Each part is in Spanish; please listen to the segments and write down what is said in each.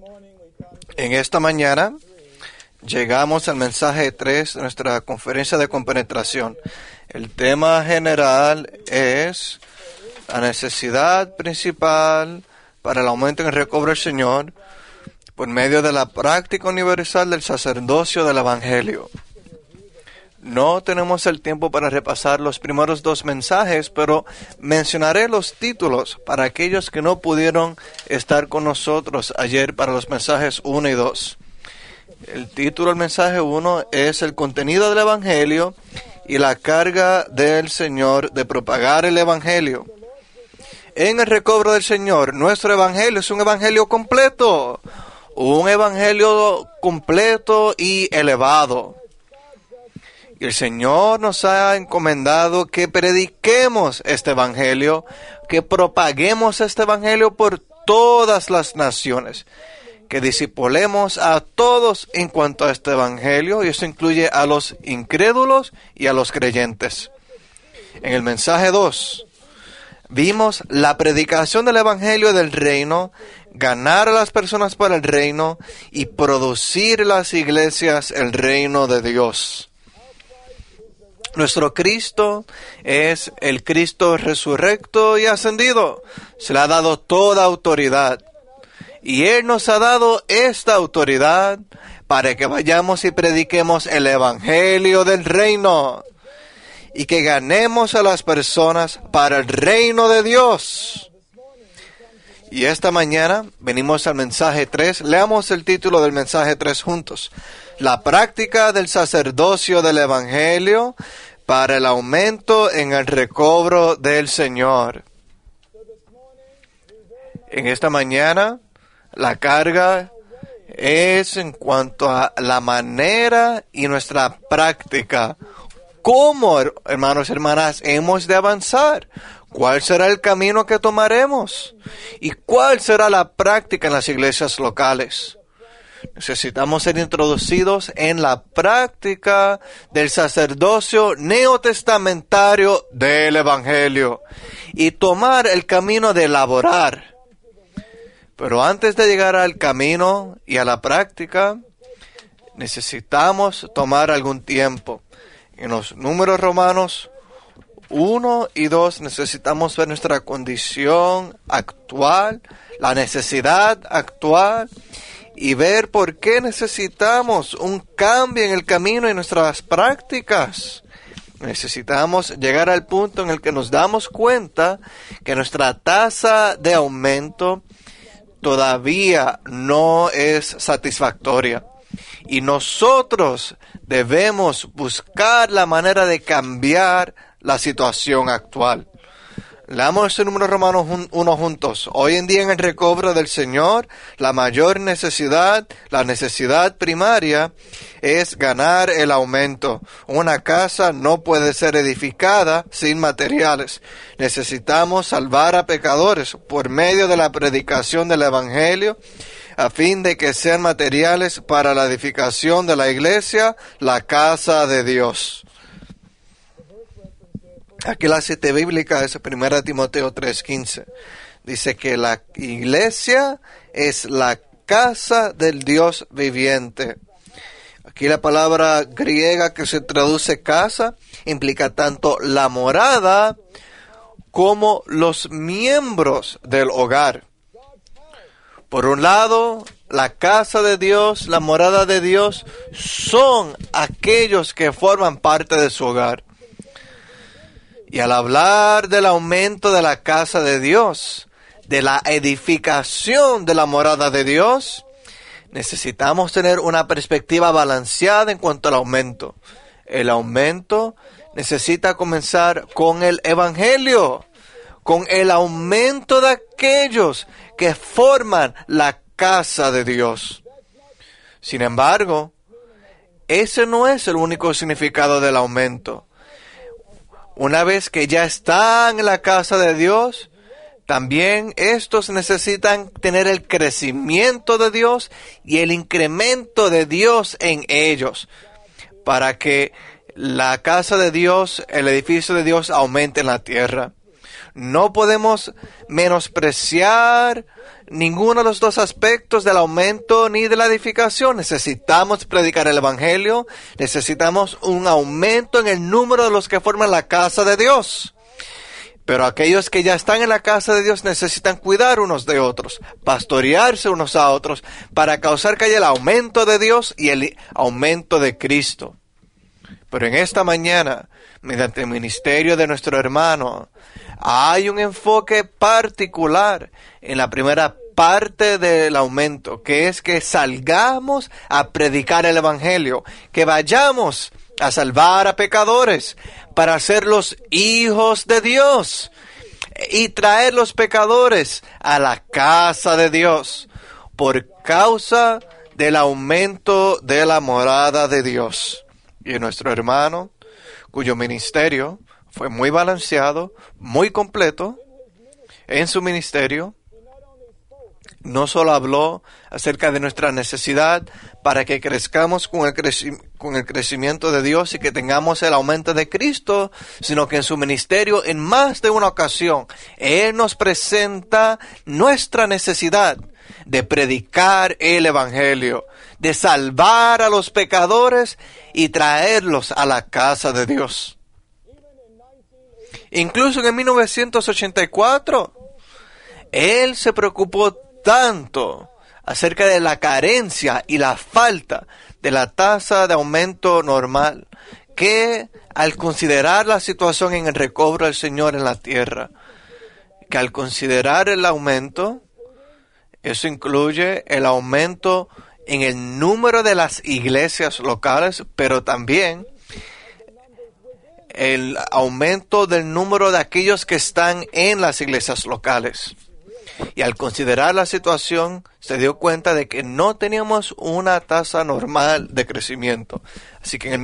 En esta mañana llegamos al mensaje 3 de nuestra conferencia de compenetración. El tema general es la necesidad principal para el aumento en el recobro del Señor por medio de la práctica universal del sacerdocio del Evangelio. No tenemos el tiempo para repasar los primeros dos mensajes, pero mencionaré los títulos para aquellos que no pudieron estar con nosotros ayer para los mensajes 1 y 2. El título del mensaje 1 es el contenido del Evangelio y la carga del Señor de propagar el Evangelio. En el recobro del Señor, nuestro Evangelio es un Evangelio completo y elevado. Y el Señor nos ha encomendado que prediquemos este Evangelio, que propaguemos este Evangelio por todas las naciones, que discipulemos a todos en cuanto a este Evangelio, y eso incluye a los incrédulos y a los creyentes. En el mensaje 2, vimos la predicación del Evangelio del reino, ganar a las personas para el reino y producir en las iglesias el reino de Dios. Nuestro Cristo es el Cristo resurrecto y ascendido. Se le ha dado toda autoridad. Y Él nos ha dado esta autoridad para que vayamos y prediquemos el Evangelio del reino. Y que ganemos a las personas para el reino de Dios. Y esta mañana venimos al mensaje 3. Leamos el título del mensaje 3 juntos. La práctica del sacerdocio del Evangelio para el aumento en el recobro del Señor. En esta mañana, la carga es en cuanto a la manera y nuestra práctica. ¿Cómo, hermanos y hermanas, hemos de avanzar? ¿Cuál será el camino que tomaremos? ¿Y cuál será la práctica en las iglesias locales? Necesitamos ser introducidos en la práctica del sacerdocio neotestamentario del Evangelio y tomar el camino de elaborar. Pero antes de llegar al camino y a la práctica, necesitamos tomar algún tiempo. En los números romanos 1 y 2 necesitamos ver nuestra condición actual, la necesidad actual, y ver por qué necesitamos un cambio en el camino y nuestras prácticas. Necesitamos llegar al punto en el que nos damos cuenta que nuestra tasa de aumento todavía no es satisfactoria. Y nosotros debemos buscar la manera de cambiar la situación actual. Leamos el número Romanos 1 juntos. Hoy en día en el recobro del Señor, la mayor necesidad, la necesidad primaria, es ganar el aumento. Una casa no puede ser edificada sin materiales. Necesitamos salvar a pecadores por medio de la predicación del Evangelio, a fin de que sean materiales para la edificación de la iglesia, la casa de Dios. Aquí la cita bíblica es 1 Timoteo 3:15. Dice que la iglesia es la casa del Dios viviente. Aquí la palabra griega que se traduce casa implica tanto la morada como los miembros del hogar. Por un lado, la casa de Dios, la morada de Dios, son aquellos que forman parte de su hogar. Y al hablar del aumento de la casa de Dios, de la edificación de la morada de Dios, necesitamos tener una perspectiva balanceada en cuanto al aumento. El aumento necesita comenzar con el Evangelio, con el aumento de aquellos que forman la casa de Dios. Sin embargo, ese no es el único significado del aumento. Una vez que ya están en la casa de Dios, también estos necesitan tener el crecimiento de Dios y el incremento de Dios en ellos, para que la casa de Dios, el edificio de Dios aumente en la tierra. No podemos menospreciar ninguno de los dos aspectos del aumento ni de la edificación. Necesitamos predicar el Evangelio, necesitamos un aumento en el número de los que forman la casa de Dios. Pero aquellos que ya están en la casa de Dios necesitan cuidar unos de otros, pastorearse unos a otros, para causar que haya el aumento de Dios y el aumento de Cristo. Pero en esta mañana, mediante el ministerio de nuestro hermano, hay un enfoque particular en la primera parte del aumento, que es que salgamos a predicar el Evangelio, que vayamos a salvar a pecadores, para ser los hijos de Dios y traer los pecadores a la casa de Dios por causa del aumento de la morada de Dios. Y nuestro hermano, cuyo ministerio fue muy balanceado, muy completo, en su ministerio, no solo habló acerca de nuestra necesidad para que crezcamos con el crecimiento de Dios y que tengamos el aumento de Cristo, sino que en su ministerio, en más de una ocasión, Él nos presenta nuestra necesidad de predicar el Evangelio, de salvar a los pecadores y traerlos a la casa de Dios. Incluso en 1984, Él se preocupó tanto acerca de la carencia y la falta de la tasa de aumento normal, que al considerar la situación en el recobro del Señor en la tierra, que al considerar el aumento, eso incluye el aumento en el número de las iglesias locales, pero también el aumento del número de aquellos que están en las iglesias locales. Y al considerar la situación, se dio cuenta de que no teníamos una tasa normal de crecimiento. Así que en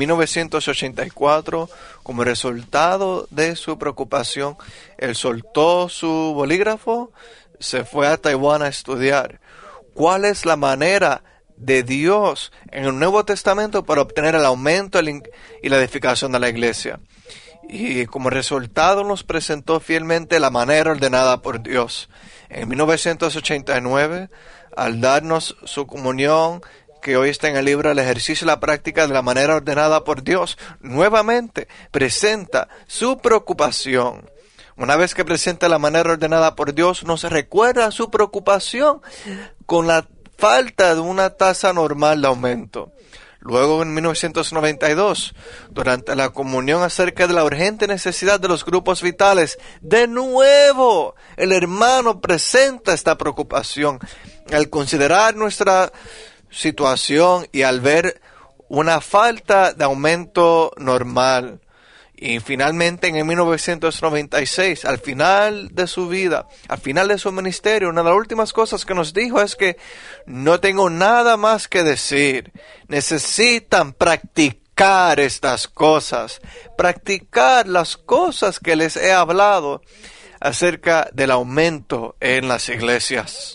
1984, como resultado de su preocupación, él soltó su bolígrafo, se fue a Taiwán a estudiar cuál es la manera de Dios en el Nuevo Testamento para obtener el aumento y la edificación de la iglesia. Y como resultado nos presentó fielmente la manera ordenada por Dios. En 1989, al darnos su comunión, que hoy está en el libro El ejercicio y la práctica de la manera ordenada por Dios, nuevamente presenta su preocupación. Una vez que presenta la manera ordenada por Dios, nos recuerda su preocupación con la falta de una tasa normal de aumento. Luego, en 1992, durante la comunión acerca de la urgente necesidad de los grupos vitales, de nuevo el hermano presenta esta preocupación. Al considerar nuestra situación y al ver una falta de aumento normal. Y finalmente en 1996, al final de su vida, al final de su ministerio, una de las últimas cosas que nos dijo es que no tengo nada más que decir. Necesitan practicar estas cosas, practicar las cosas que les he hablado acerca del aumento en las iglesias.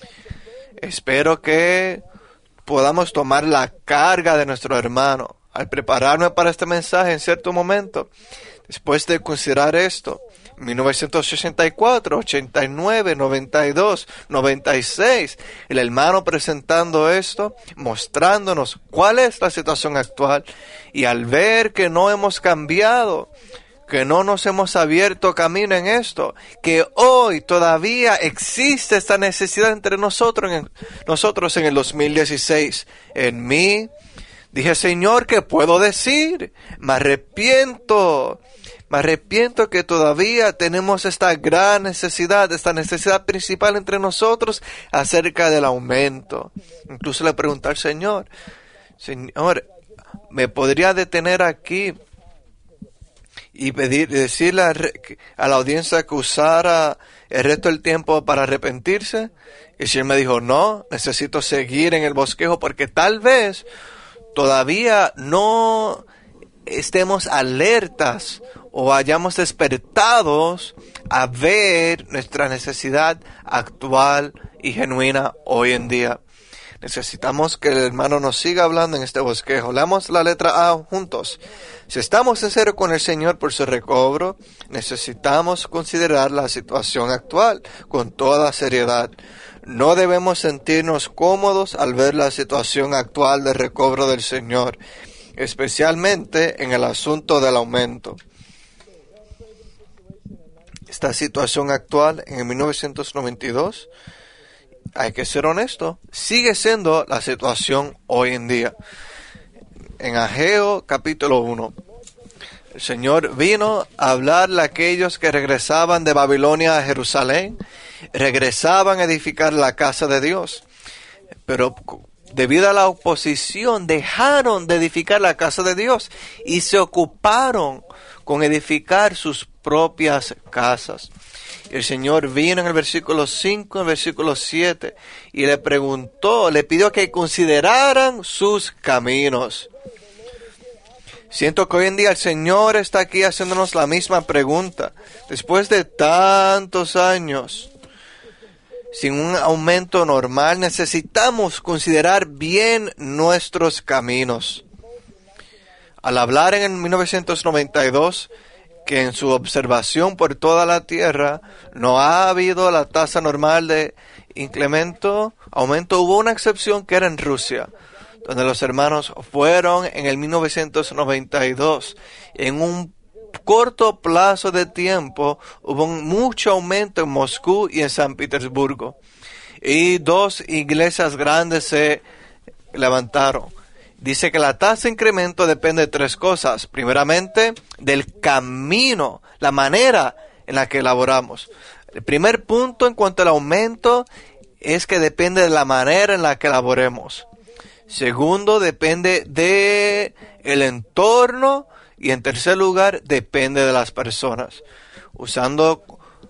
Espero que podamos tomar la carga de nuestro hermano. Al prepararme para este mensaje en cierto momento, después de considerar esto, 1964, 89, 92, 96, el hermano presentando esto, mostrándonos cuál es la situación actual, y al ver que no hemos cambiado, que no nos hemos abierto camino en esto, que hoy todavía existe esta necesidad entre nosotros en el 2016, en mí, dije, Señor, ¿qué puedo decir? Me arrepiento que todavía tenemos esta gran necesidad, esta necesidad principal entre nosotros acerca del aumento. Incluso le pregunté al Señor, ¿me podría detener aquí y decirle a la audiencia que usara el resto del tiempo para arrepentirse? Y el Señor me dijo, no, necesito seguir en el bosquejo porque tal vez todavía no estemos alertas o hayamos despertados a ver nuestra necesidad actual y genuina hoy en día. Necesitamos que el hermano nos siga hablando en este bosquejo. Leamos la letra A juntos. Si estamos sinceros con el Señor por su recobro, necesitamos considerar la situación actual con toda seriedad. No debemos sentirnos cómodos al ver la situación actual de recobro del Señor, especialmente en el asunto del aumento. Esta situación actual en 1992, hay que ser honesto, sigue siendo la situación hoy en día. En Ageo capítulo 1, el Señor vino a hablarle a aquellos que regresaban de Babilonia a Jerusalén, regresaban a edificar la casa de Dios, pero debido a la oposición dejaron de edificar la casa de Dios y se ocuparon con edificar sus propias casas. El Señor vino en el versículo 5, en el versículo 7, y le preguntó, le pidió que consideraran sus caminos. Siento que hoy en día el Señor está aquí haciéndonos la misma pregunta. Después de tantos años, sin un aumento normal, necesitamos considerar bien nuestros caminos. Al hablar en 1992, que en su observación por toda la tierra no ha habido la tasa normal de aumento, hubo una excepción que era en Rusia, donde los hermanos fueron en el 1992. En un corto plazo de tiempo hubo mucho aumento en Moscú y en San Petersburgo. Y 2 iglesias grandes se levantaron. Dice que la tasa de incremento depende de 3 cosas. Primeramente, del camino, la manera en la que elaboramos. El primer punto en cuanto al aumento es que depende de la manera en la que elaboremos. Segundo, depende de el entorno. Y en tercer lugar, depende de las personas. Usando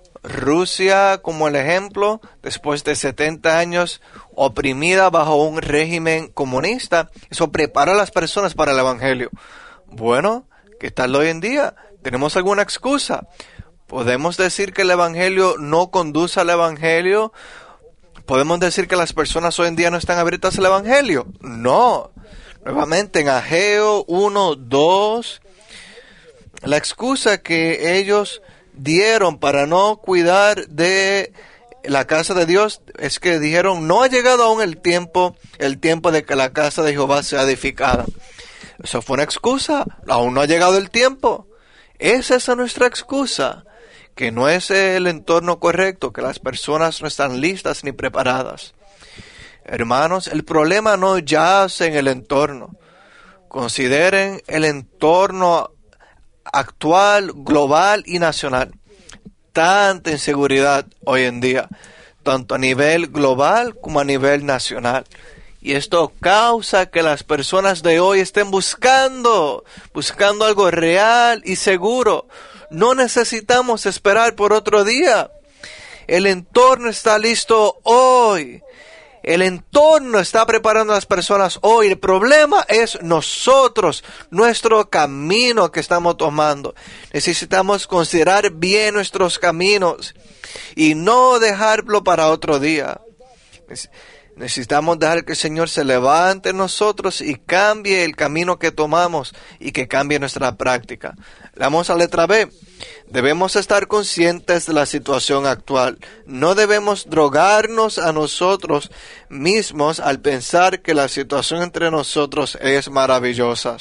Rusia como el ejemplo, después de 70 años oprimida bajo un régimen comunista, eso prepara a las personas para el evangelio. Bueno, ¿qué tal hoy en día? ¿Tenemos alguna excusa? ¿Podemos decir que el evangelio no conduce al evangelio? ¿Podemos decir que las personas hoy en día no están abiertas al evangelio? No. Nuevamente en Ageo 1, 2, la excusa que ellos dieron para no cuidar de la casa de Dios es que dijeron, no ha llegado aún el tiempo de que la casa de Jehová sea edificada. Eso fue una excusa, aún no ha llegado el tiempo. ¿Es esa nuestra excusa? Que no es el entorno correcto, que las personas no están listas ni preparadas. Hermanos, el problema no yace en el entorno. Consideren el entorno actual, global y nacional. Tanta inseguridad hoy en día, tanto a nivel global como a nivel nacional. Y esto causa que las personas de hoy estén buscando algo real y seguro. No necesitamos esperar por otro día. El entorno está listo hoy. El entorno está preparando a las personas hoy. El problema es nosotros, nuestro camino que estamos tomando. Necesitamos considerar bien nuestros caminos y no dejarlo para otro día. Necesitamos dejar que el Señor se levante en nosotros y cambie el camino que tomamos y que cambie nuestra práctica. Vamos a la letra B. Debemos estar conscientes de la situación actual. No debemos drogarnos a nosotros mismos al pensar que la situación entre nosotros es maravillosa.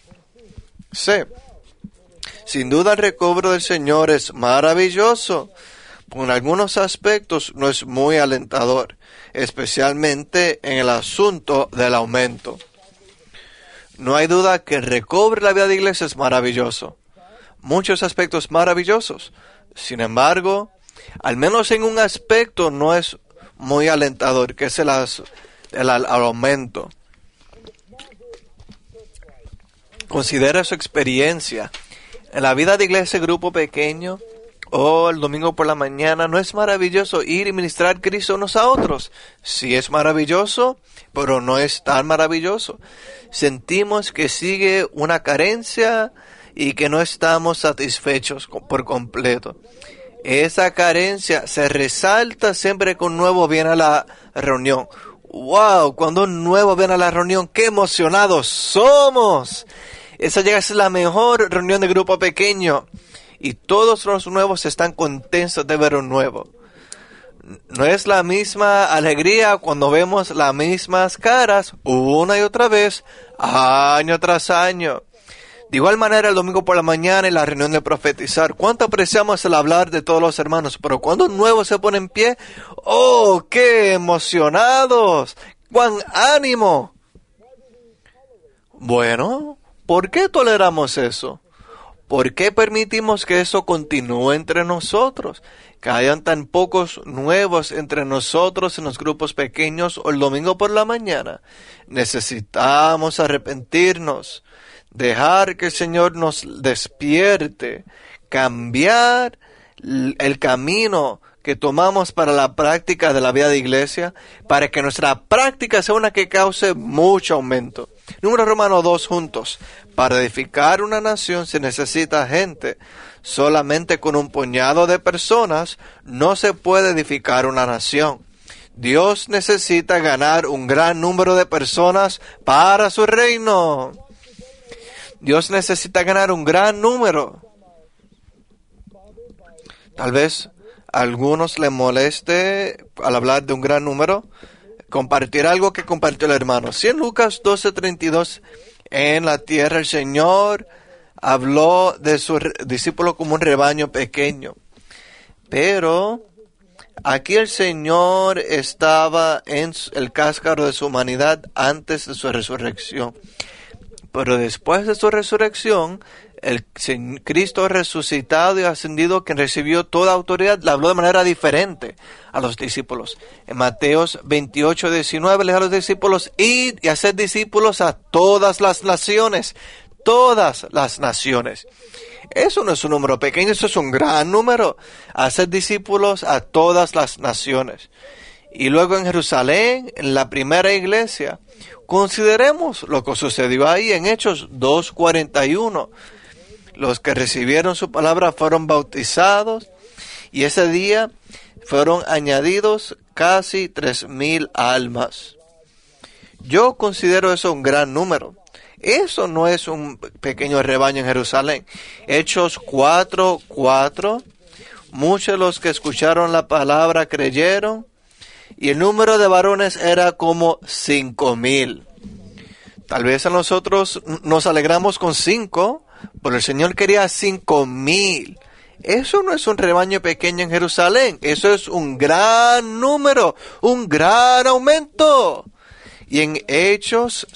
C. Sin duda el recobro del Señor es maravilloso. En algunos aspectos no es muy alentador, especialmente en el asunto del aumento. No hay duda que el recobro de la vida de iglesia es maravilloso. Muchos aspectos maravillosos. Sin embargo, al menos en un aspecto no es muy alentador, que es el aumento. Considera su experiencia. En la vida de iglesia, grupo pequeño, o el domingo por la mañana, ¿no es maravilloso ir y ministrar Cristo unos a otros? Sí es maravilloso, pero no es tan maravilloso. Sentimos que sigue una carencia y que no estamos satisfechos por completo. Esa carencia se resalta siempre que un nuevo viene a la reunión. ¡Wow! Cuando un nuevo viene a la reunión, ¡qué emocionados somos! Esa llega a ser la mejor reunión de grupo pequeño. Y todos los nuevos están contentos de ver un nuevo. No es la misma alegría cuando vemos las mismas caras una y otra vez, año tras año. De igual manera, el domingo por la mañana en la reunión de profetizar, cuánto apreciamos el hablar de todos los hermanos, pero cuando un nuevo se pone en pie, ¡oh, qué emocionados! ¡Cuán ánimo! Bueno, ¿por qué toleramos eso? ¿Por qué permitimos que eso continúe entre nosotros? Que hayan tan pocos nuevos entre nosotros en los grupos pequeños o el domingo por la mañana. Necesitamos arrepentirnos, dejar que el Señor nos despierte, cambiar el camino que tomamos para la práctica de la vida de iglesia, para que nuestra práctica sea una que cause mucho aumento. Número Romano 2 juntos. Para edificar una nación se necesita gente. Solamente con un puñado de personas no se puede edificar una nación. Dios necesita ganar un gran número de personas para su reino. Dios necesita ganar un gran número. Tal vez a algunos les moleste al hablar de un gran número compartir algo que compartió el hermano. Si en Lucas 12:32, en la tierra el Señor habló de su discípulo como un rebaño pequeño. Pero aquí el Señor estaba en el cáscaro de su humanidad antes de su resurrección. Pero después de su resurrección, el Cristo resucitado y ascendido, quien recibió toda autoridad, le habló de manera diferente a los discípulos. En Mateos 28:19 le dijo a los discípulos, id y haced discípulos a todas las naciones. Todas las naciones. Eso no es un número pequeño, eso es un gran número. Hacer discípulos a todas las naciones. Y luego en Jerusalén, en la primera iglesia, consideremos lo que sucedió ahí en Hechos 2:41. Los que recibieron su palabra fueron bautizados y ese día fueron añadidos casi 3,000 almas. Yo considero eso un gran número. Eso no es un pequeño rebaño en Jerusalén. Hechos 4:4. Muchos de los que escucharon la palabra creyeron y el número de varones era como 5,000. Tal vez a nosotros nos alegramos con 5, pero el Señor quería 5,000. Eso no es un rebaño pequeño en Jerusalén. Eso es un gran número, un gran aumento. Y en Hechos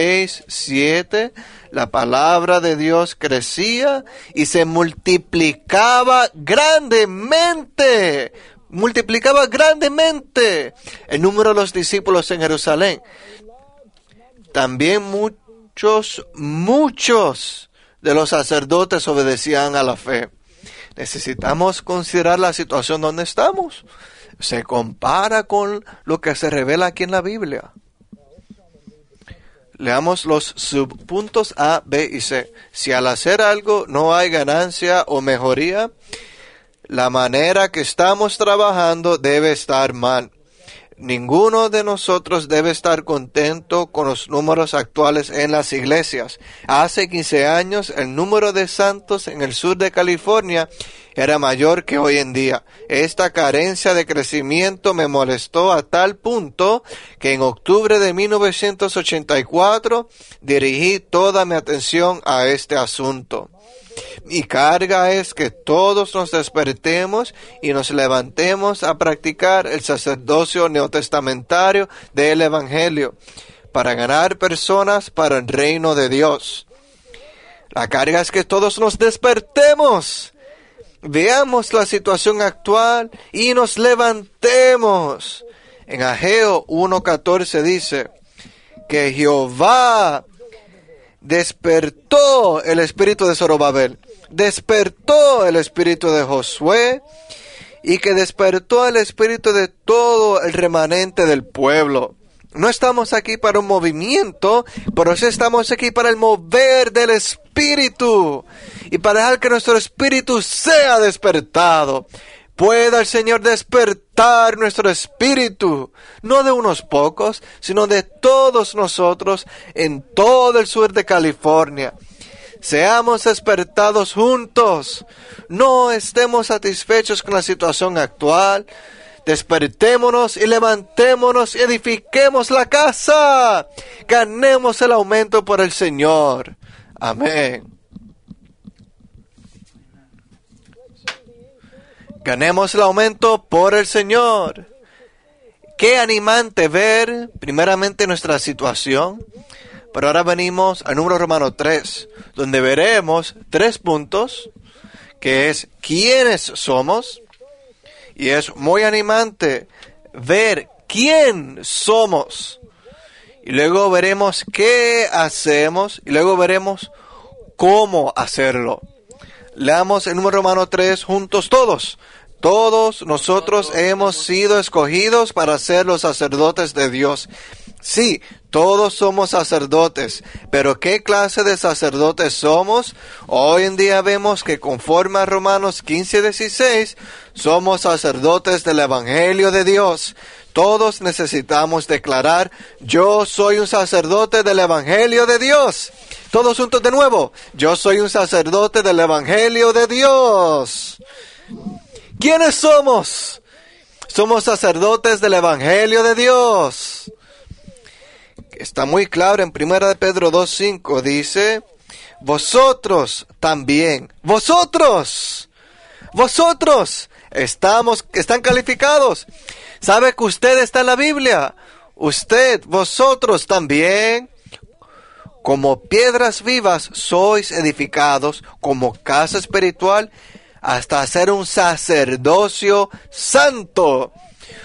6:7, la palabra de Dios crecía y se multiplicaba grandemente. Multiplicaba grandemente el número de los discípulos en Jerusalén. También muchos de los sacerdotes obedecían a la fe. Necesitamos considerar la situación donde estamos. Se compara con lo que se revela aquí en la Biblia. Leamos los subpuntos A, B y C. Si al hacer algo no hay ganancia o mejoría, la manera que estamos trabajando debe estar mal. Ninguno de nosotros debe estar contento con los números actuales en las iglesias. Hace 15 años, el número de santos en el sur de California era mayor que hoy en día. Esta carencia de crecimiento me molestó a tal punto que en octubre de 1984 dirigí toda mi atención a este asunto. Mi carga es que todos nos despertemos y nos levantemos a practicar el sacerdocio neotestamentario del Evangelio para ganar personas para el reino de Dios. La carga es que todos nos despertemos, veamos la situación actual y nos levantemos. En Ageo 1:14 dice que Jehová despertó el espíritu de Zorobabel, despertó el espíritu de Josué y que despertó el espíritu de todo el remanente del pueblo. No estamos aquí para un movimiento, pero sí estamos aquí para el mover del espíritu y para dejar que nuestro espíritu sea despertado. Pueda el Señor despertar despertar nuestro espíritu, no de unos pocos, sino de todos nosotros en todo el sur de California. Seamos despertados juntos. No estemos satisfechos con la situación actual. Despertémonos y levantémonos y edifiquemos la casa. Ganemos el aumento por el Señor. Amén. Ganemos el aumento por el Señor. Qué animante ver primeramente nuestra situación. Pero ahora venimos al número romano 3, donde veremos 3 puntos, que es quiénes somos. Y es muy animante ver quién somos. Y luego veremos qué hacemos. Y luego veremos cómo hacerlo. Leamos el número romano 3 juntos todos. Todos nosotros hemos sido escogidos para ser los sacerdotes de Dios. Sí, todos somos sacerdotes, pero ¿qué clase de sacerdotes somos? Hoy en día vemos que conforme a Romanos 15:16, somos sacerdotes del Evangelio de Dios. Todos necesitamos declarar, yo soy un sacerdote del Evangelio de Dios. Todos juntos de nuevo, yo soy un sacerdote del Evangelio de Dios. ¿Quiénes somos? Somos sacerdotes del Evangelio de Dios. Está muy claro en 1 Pedro 2:5, dice, vosotros también, vosotros están calificados. ¿Sabe que usted está en la Biblia? Vosotros también, como piedras vivas, sois edificados como casa espiritual hasta ser un sacerdocio santo.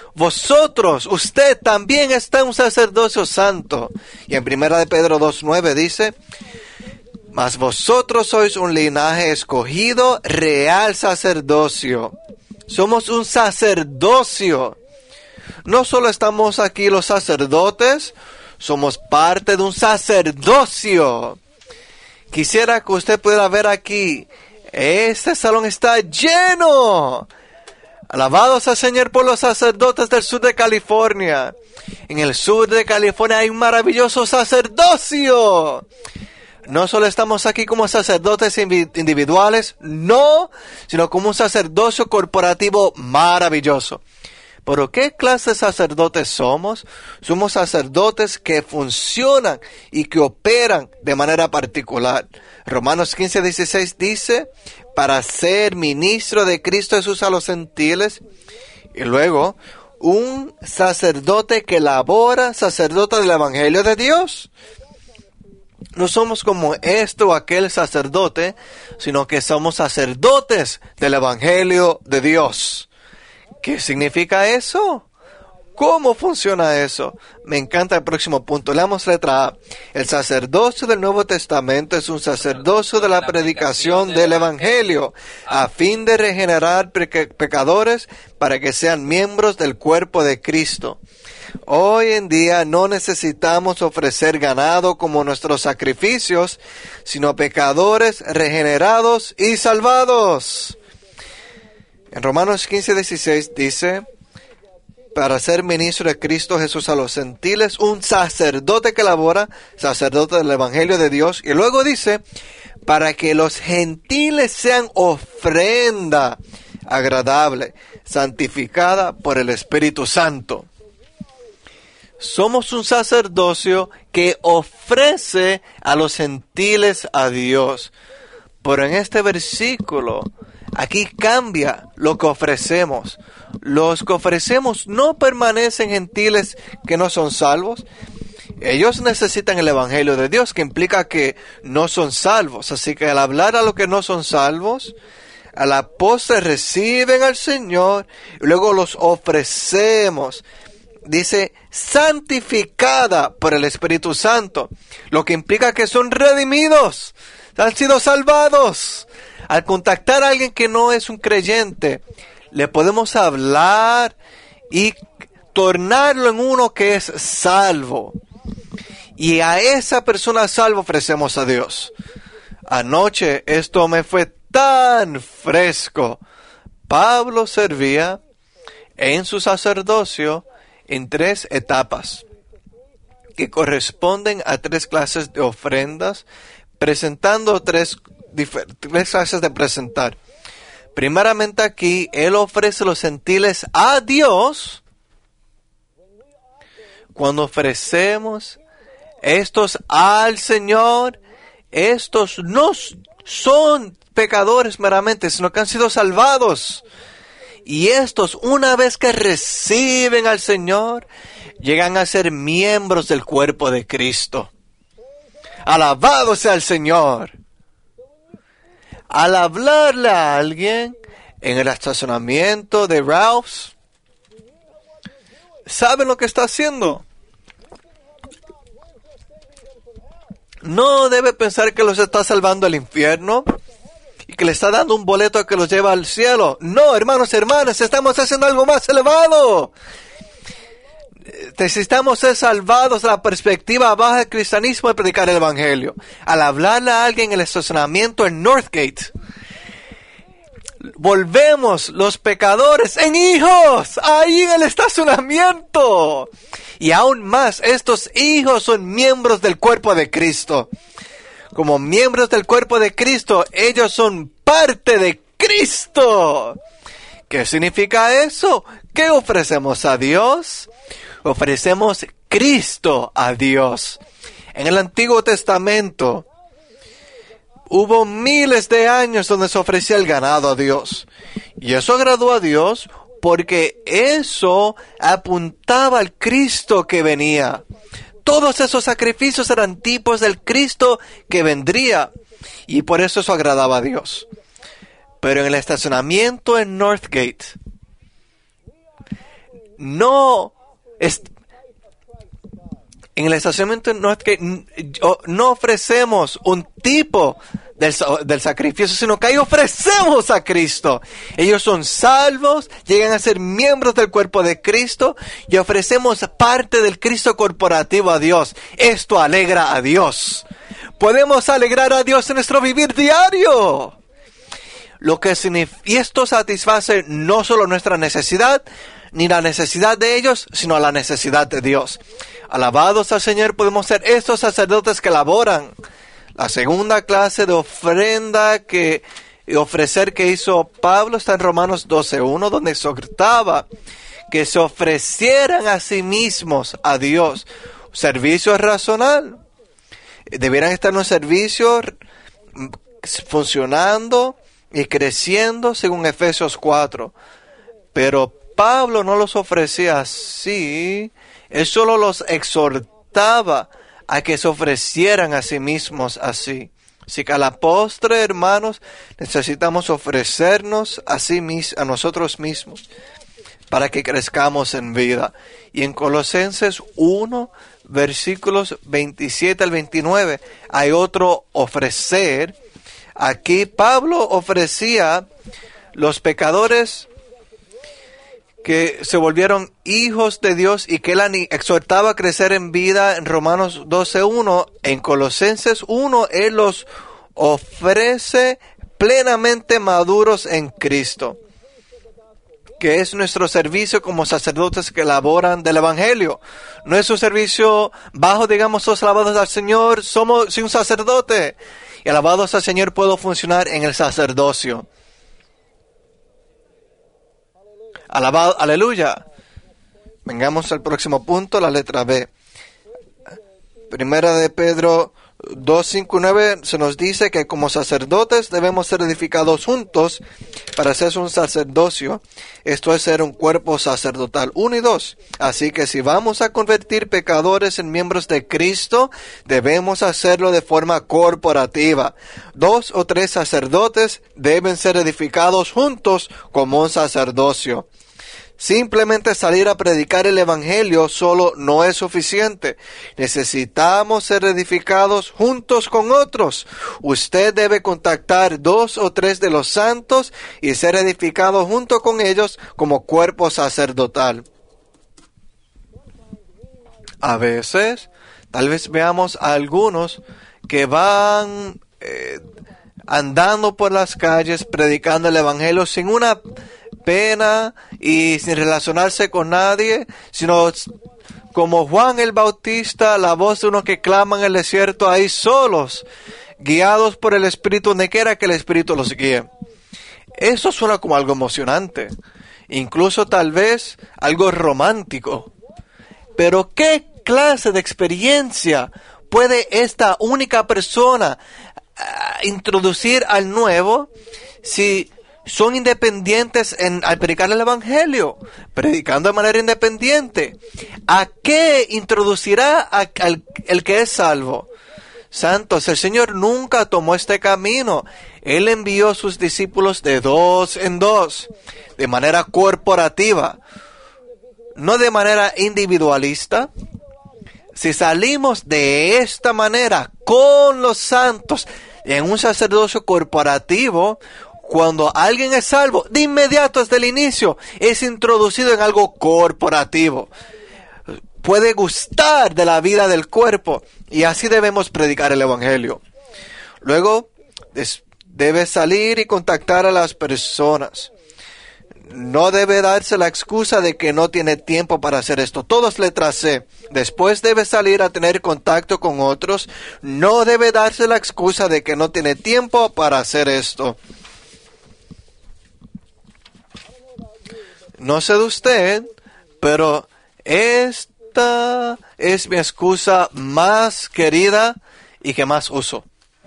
Usted también está en un sacerdocio santo. Y en 1 Pedro 2:9 dice, mas vosotros sois un linaje escogido, real sacerdocio. Somos un sacerdocio. No solo estamos aquí los sacerdotes, somos parte de un sacerdocio. Quisiera que usted pudiera ver aquí, este salón está lleno. Alabados al Señor por los sacerdotes del sur de California. En el sur de California hay un maravilloso sacerdocio. No solo estamos aquí como sacerdotes individuales, no, sino como un sacerdocio corporativo maravilloso. ¿Pero qué clase de sacerdotes somos? Somos sacerdotes que funcionan y que operan de manera particular. Romanos 15:16 dice, para ser ministro de Cristo Jesús a los gentiles. Y luego, un sacerdote que labora, sacerdote del Evangelio de Dios. No somos como este o aquel sacerdote, sino que somos sacerdotes del Evangelio de Dios. ¿Qué significa eso? ¿Cómo funciona eso? Me encanta el próximo punto. Leamos letra A. El sacerdocio del Nuevo Testamento es un sacerdocio de la predicación del Evangelio, a fin de regenerar pecadores para que sean miembros del cuerpo de Cristo. Hoy en día no necesitamos ofrecer ganado como nuestros sacrificios, sino pecadores regenerados y salvados. En Romanos 15:16 dice, para ser ministro de Cristo Jesús a los gentiles, un sacerdote que labora, sacerdote del Evangelio de Dios. Y luego dice, para que los gentiles sean ofrenda agradable, santificada por el Espíritu Santo. Somos un sacerdocio que ofrece a los gentiles a Dios. Pero en este versículo, aquí cambia lo que ofrecemos. Los que ofrecemos no permanecen gentiles que no son salvos. Ellos necesitan el Evangelio de Dios, que implica que no son salvos. Así que al hablar a los que no son salvos, a la postre reciben al Señor y luego los ofrecemos. Dice, santificada por el Espíritu Santo, lo que implica que son redimidos, han sido salvados. Al contactar a alguien que no es un creyente, le podemos hablar y tornarlo en uno que es salvo. Y a esa persona salva ofrecemos a Dios. Anoche esto me fue tan fresco. Pablo servía en su sacerdocio en 3 etapas que corresponden a 3 clases de ofrendas, presentando 3 clases de presentar. Primeramente aquí, Él ofrece los gentiles a Dios. Cuando ofrecemos estos al Señor, estos no son pecadores meramente, sino que han sido salvados. Y estos, una vez que reciben al Señor, llegan a ser miembros del cuerpo de Cristo. Alabado sea el Señor. Al hablarle a alguien en el estacionamiento de Ralph's, ¿saben lo que está haciendo? No debe pensar que los está salvando del infierno y que le está dando un boleto que los lleva al cielo. No, hermanos y hermanas, estamos haciendo algo más elevado. Necesitamos ser salvados de la perspectiva baja del cristianismo y predicar el evangelio. Al hablarle a alguien en el estacionamiento en Northgate, volvemos los pecadores en hijos, ahí en el estacionamiento. Y aún más, estos hijos son miembros del cuerpo de Cristo. Como miembros del cuerpo de Cristo, ellos son parte de Cristo. ¿Qué significa eso? ¿Qué ofrecemos a Dios? Ofrecemos Cristo a Dios. En el Antiguo Testamento hubo miles de años donde se ofrecía el ganado a Dios. Y eso agradó a Dios porque eso apuntaba al Cristo que venía. Todos esos sacrificios eran tipos del Cristo que vendría. Y por eso agradaba a Dios. Pero en el estacionamiento en Northgate, en el estacionamiento en Northgate no ofrecemos un tipo del sacrificio, sino que ahí ofrecemos a Cristo. Ellos son salvos, llegan a ser miembros del cuerpo de Cristo y ofrecemos parte del Cristo corporativo a Dios. Esto alegra a Dios. Podemos alegrar a Dios en nuestro vivir diario. Y esto satisface no solo nuestra necesidad, ni la necesidad de ellos, sino la necesidad de Dios. Alabados al Señor, podemos ser estos sacerdotes que laboran. La segunda clase de ofrenda y ofrecer que hizo Pablo está en Romanos 12:1, donde exhortaba que se ofrecieran a sí mismos a Dios. Servicio racional. Debieran estar en un servicio funcionando y creciendo según Efesios 4. Pero Pablo no los ofrecía así. Él solo los exhortaba a que se ofrecieran a sí mismos así. Así que a la postre, hermanos, necesitamos ofrecernos a nosotros mismos para que crezcamos en vida. Y en Colosenses 1, versículos 27 al 29, hay otro ofrecer. Aquí Pablo ofrecía los pecadores que se volvieron hijos de Dios y que él exhortaba a crecer en vida en Romanos 12:1. En Colosenses 1, él los ofrece plenamente maduros en Cristo, que es nuestro servicio como sacerdotes que elaboran del Evangelio. No es un servicio bajo, digamos, todos alabados al Señor, somos sin un sacerdote. Y alabados al Señor puedo funcionar en el sacerdocio. Alabado, aleluya. Vengamos al próximo punto, la letra B. Primera de Pedro 2:5-9 se nos dice que como sacerdotes debemos ser edificados juntos para hacer un sacerdocio. Esto es ser un cuerpo sacerdotal. 1 y 2. Así que si vamos a convertir pecadores en miembros de Cristo, debemos hacerlo de forma corporativa. 2 o 3 sacerdotes deben ser edificados juntos como un sacerdocio. Simplemente salir a predicar el Evangelio solo no es suficiente. Necesitamos ser edificados juntos con otros. Usted debe contactar 2 o 3 de los santos y ser edificado junto con ellos como cuerpo sacerdotal. A veces, tal vez veamos a algunos que van andando por las calles predicando el Evangelio sin una pena y sin relacionarse con nadie, sino como Juan el Bautista, la voz de unos que claman en el desierto ahí solos, guiados por el Espíritu, donde quiera que el Espíritu los guíe. Eso suena como algo emocionante, incluso tal vez algo romántico. Pero ¿qué clase de experiencia puede esta única persona introducir al nuevo si son independientes al predicar el Evangelio, predicando de manera independiente? ¿A qué introducirá el que es salvo? Santos, el Señor nunca tomó este camino. Él envió a sus discípulos de 2 en 2, de manera corporativa, no de manera individualista. Si salimos de esta manera con los santos en un sacerdocio corporativo, cuando alguien es salvo, de inmediato desde el inicio es introducido en algo corporativo. Puede gustar de la vida del cuerpo, y así debemos predicar el Evangelio. Luego debe salir y contactar a las personas. No debe darse la excusa de que no tiene tiempo para hacer esto. Todos letra C. Después debe salir a tener contacto con otros. No debe darse la excusa de que no tiene tiempo para hacer esto. No sé de usted, pero esta es mi excusa más querida y que más uso.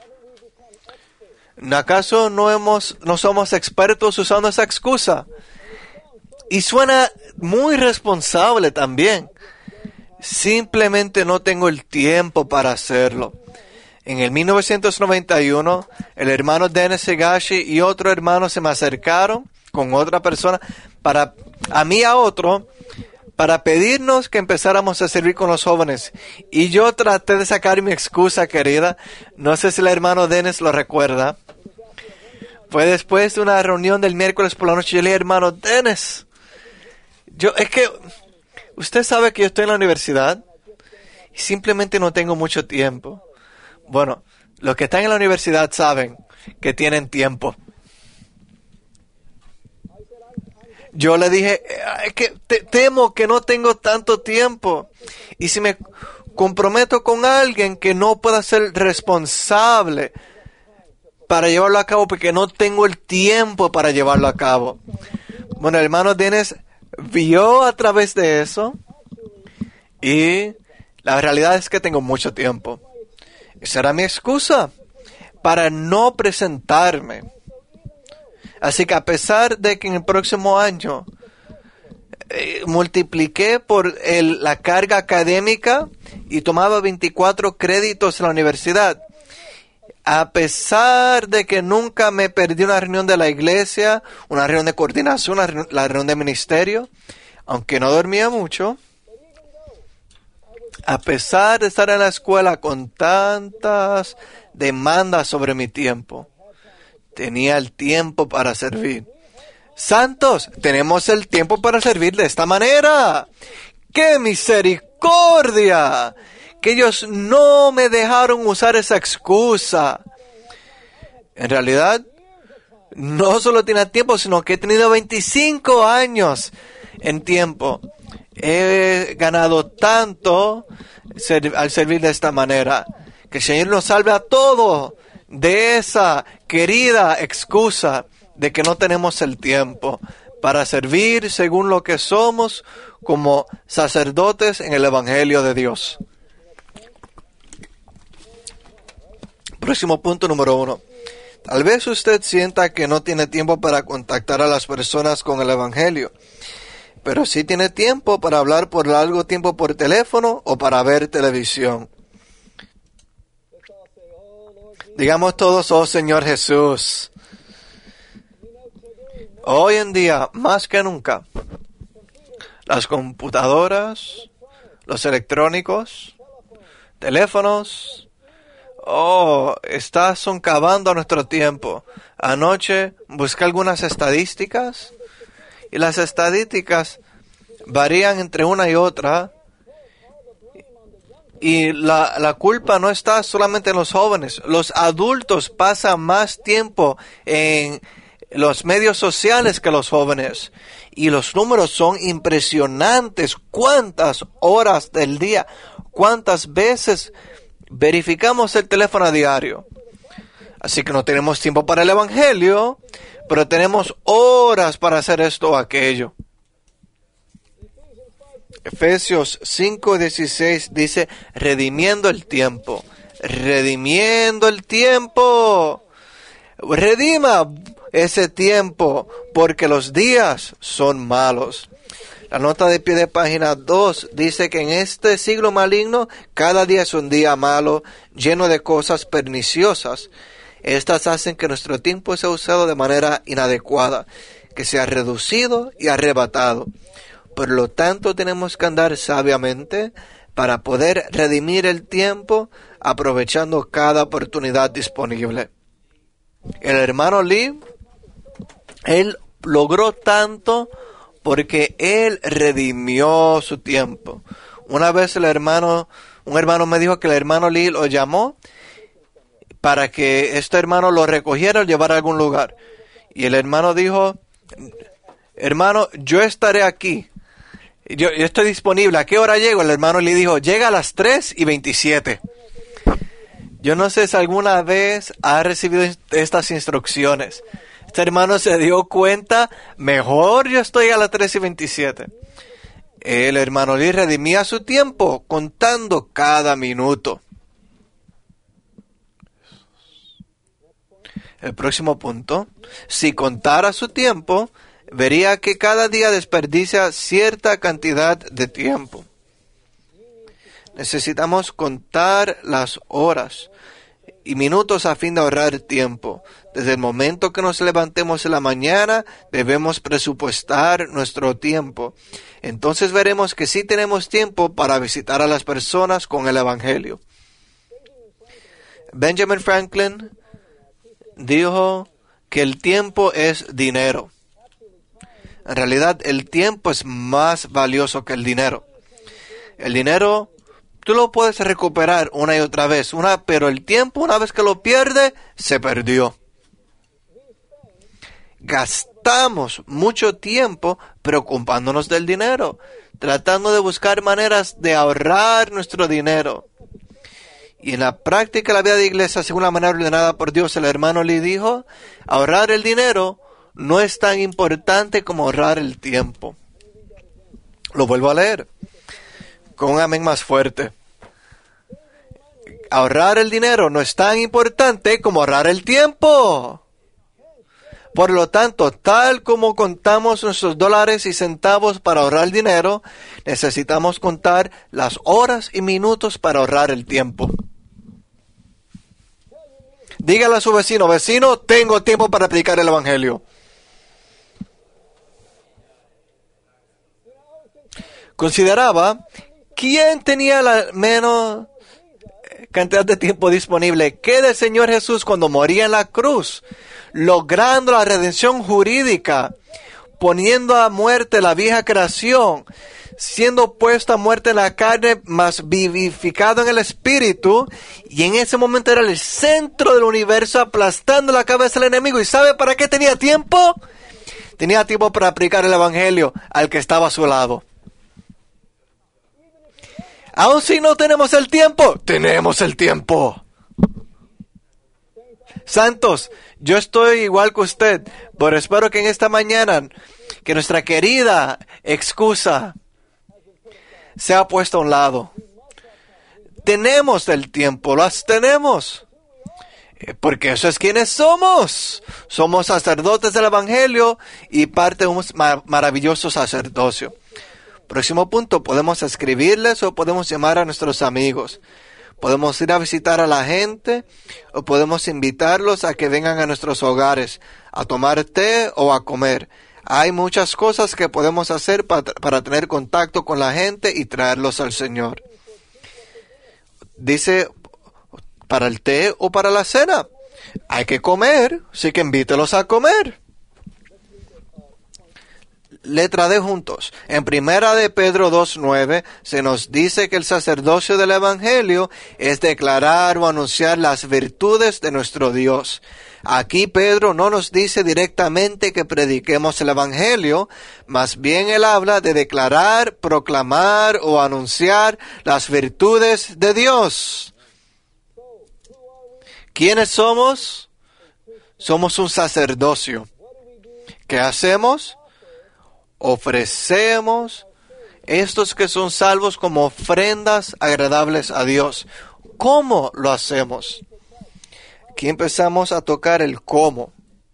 ¿Acaso no somos expertos usando esa excusa? Y suena muy responsable también. Simplemente no tengo el tiempo para hacerlo. En el 1991, el hermano Dennis Higashi y otro hermano se me acercaron con otra persona, para pedirnos que empezáramos a servir con los jóvenes. Y yo traté de sacar mi excusa, querida. No sé si el hermano Dennis lo recuerda. Fue después de una reunión del miércoles por la noche. Yo le dije, hermano Dennis, es que usted sabe que yo estoy en la universidad y simplemente no tengo mucho tiempo. Bueno, los que están en la universidad saben que tienen tiempo. Yo le dije, es que temo que no tengo tanto tiempo. Y si me comprometo con alguien que no pueda ser responsable para llevarlo a cabo, porque no tengo el tiempo para llevarlo a cabo. Bueno, el hermano Dennis vio a través de eso, y la realidad es que tengo mucho tiempo. Esa era mi excusa para no presentarme. Así que a pesar de que en el próximo año multipliqué por la carga académica y tomaba 24 créditos en la universidad, a pesar de que nunca me perdí una reunión de la iglesia, una reunión de coordinación, la reunión de ministerio, aunque no dormía mucho, a pesar de estar en la escuela con tantas demandas sobre mi tiempo, tenía el tiempo para servir. Santos, tenemos el tiempo para servir de esta manera. ¡Qué misericordia! Que ellos no me dejaron usar esa excusa. En realidad, no solo tenía tiempo, sino que he tenido 25 años en tiempo. He ganado tanto al servir de esta manera. Que el Señor nos salve a todos de esa querida excusa de que no tenemos el tiempo para servir según lo que somos como sacerdotes en el Evangelio de Dios. Próximo punto número 1. Tal vez usted sienta que no tiene tiempo para contactar a las personas con el Evangelio, pero sí tiene tiempo para hablar por largo tiempo por teléfono o para ver televisión. Digamos todos, oh Señor Jesús. Hoy en día, más que nunca, las computadoras, los electrónicos, teléfonos, está soncavando nuestro tiempo. Anoche busqué algunas estadísticas y las estadísticas varían entre una y otra. Y la culpa no está solamente en los jóvenes. Los adultos pasan más tiempo en los medios sociales que los jóvenes. Y los números son impresionantes. ¿Cuántas horas del día? ¿Cuántas veces verificamos el teléfono a diario? Así que no tenemos tiempo para el Evangelio, pero tenemos horas para hacer esto o aquello. Efesios 5:16 dice, redimiendo el tiempo. Redimiendo el tiempo. Redima ese tiempo, porque los días son malos. La nota de pie de página 2 dice que en este siglo maligno, cada día es un día malo, lleno de cosas perniciosas. Estas hacen que nuestro tiempo sea usado de manera inadecuada, que sea reducido y arrebatado. Por lo tanto, tenemos que andar sabiamente para poder redimir el tiempo, aprovechando cada oportunidad disponible. El hermano Lee, él logró tanto porque él redimió su tiempo. Una vez un hermano me dijo que el hermano Lee lo llamó para que este hermano lo recogiera o llevara a algún lugar. Y el hermano dijo, hermano, yo estaré aquí. Yo estoy disponible. ¿A qué hora llego? El hermano le dijo, llega a las 3:27. Yo no sé si alguna vez ha recibido estas instrucciones. Este hermano se dio cuenta, mejor yo estoy a las 3:27. El hermano Lee redimía su tiempo contando cada minuto. El próximo punto, si contara su tiempo, vería que cada día desperdicia cierta cantidad de tiempo. Necesitamos contar las horas y minutos a fin de ahorrar tiempo. Desde el momento que nos levantemos en la mañana, debemos presupuestar nuestro tiempo. Entonces veremos que sí tenemos tiempo para visitar a las personas con el Evangelio. Benjamin Franklin dijo que el tiempo es dinero. En realidad, el tiempo es más valioso que el dinero. El dinero, tú lo puedes recuperar una y otra vez, pero el tiempo, una vez que lo pierde, se perdió. Gastamos mucho tiempo preocupándonos del dinero, tratando de buscar maneras de ahorrar nuestro dinero. Y en la práctica de la vida de iglesia, según la manera ordenada por Dios, el hermano Lee dijo, ahorrar el dinero no es tan importante como ahorrar el tiempo. Lo vuelvo a leer, con un amén más fuerte. Ahorrar el dinero no es tan importante como ahorrar el tiempo. Por lo tanto, tal como contamos nuestros dólares y centavos para ahorrar dinero, necesitamos contar las horas y minutos para ahorrar el tiempo. Dígale a su vecino, vecino, tengo tiempo para predicar el Evangelio. Consideraba, ¿quién tenía la menos cantidad de tiempo disponible que del Señor Jesús cuando moría en la cruz, logrando la redención jurídica, poniendo a muerte la vieja creación, siendo puesto a muerte en la carne, mas vivificado en el espíritu, y en ese momento era el centro del universo, aplastando la cabeza del enemigo. ¿Y sabe para qué tenía tiempo? Tenía tiempo para aplicar el Evangelio al que estaba a su lado. Aun si no tenemos el tiempo, tenemos el tiempo. Santos, yo estoy igual que usted, pero espero que en esta mañana, que nuestra querida excusa sea puesta a un lado. Tenemos el tiempo, las tenemos. Porque eso es quienes somos. Somos sacerdotes del Evangelio y parte de un maravilloso sacerdocio. Próximo punto, podemos escribirles o podemos llamar a nuestros amigos. Podemos ir a visitar a la gente o podemos invitarlos a que vengan a nuestros hogares a tomar té o a comer. Hay muchas cosas que podemos hacer para tener contacto con la gente y traerlos al Señor. Dice, para el té o para la cena, hay que comer, así que invítelos a comer. letra D juntos. En primera de Pedro 2:9 se nos dice que el sacerdocio del Evangelio es declarar o anunciar las virtudes de nuestro Dios. Aquí Pedro no nos dice directamente que prediquemos el Evangelio, más bien él habla de declarar, proclamar o anunciar las virtudes de Dios. ¿Quiénes somos? Somos un sacerdocio. ¿Qué hacemos? Ofrecemos estos que son salvos como ofrendas agradables a Dios. ¿Cómo lo hacemos? Aquí empezamos a tocar el cómo.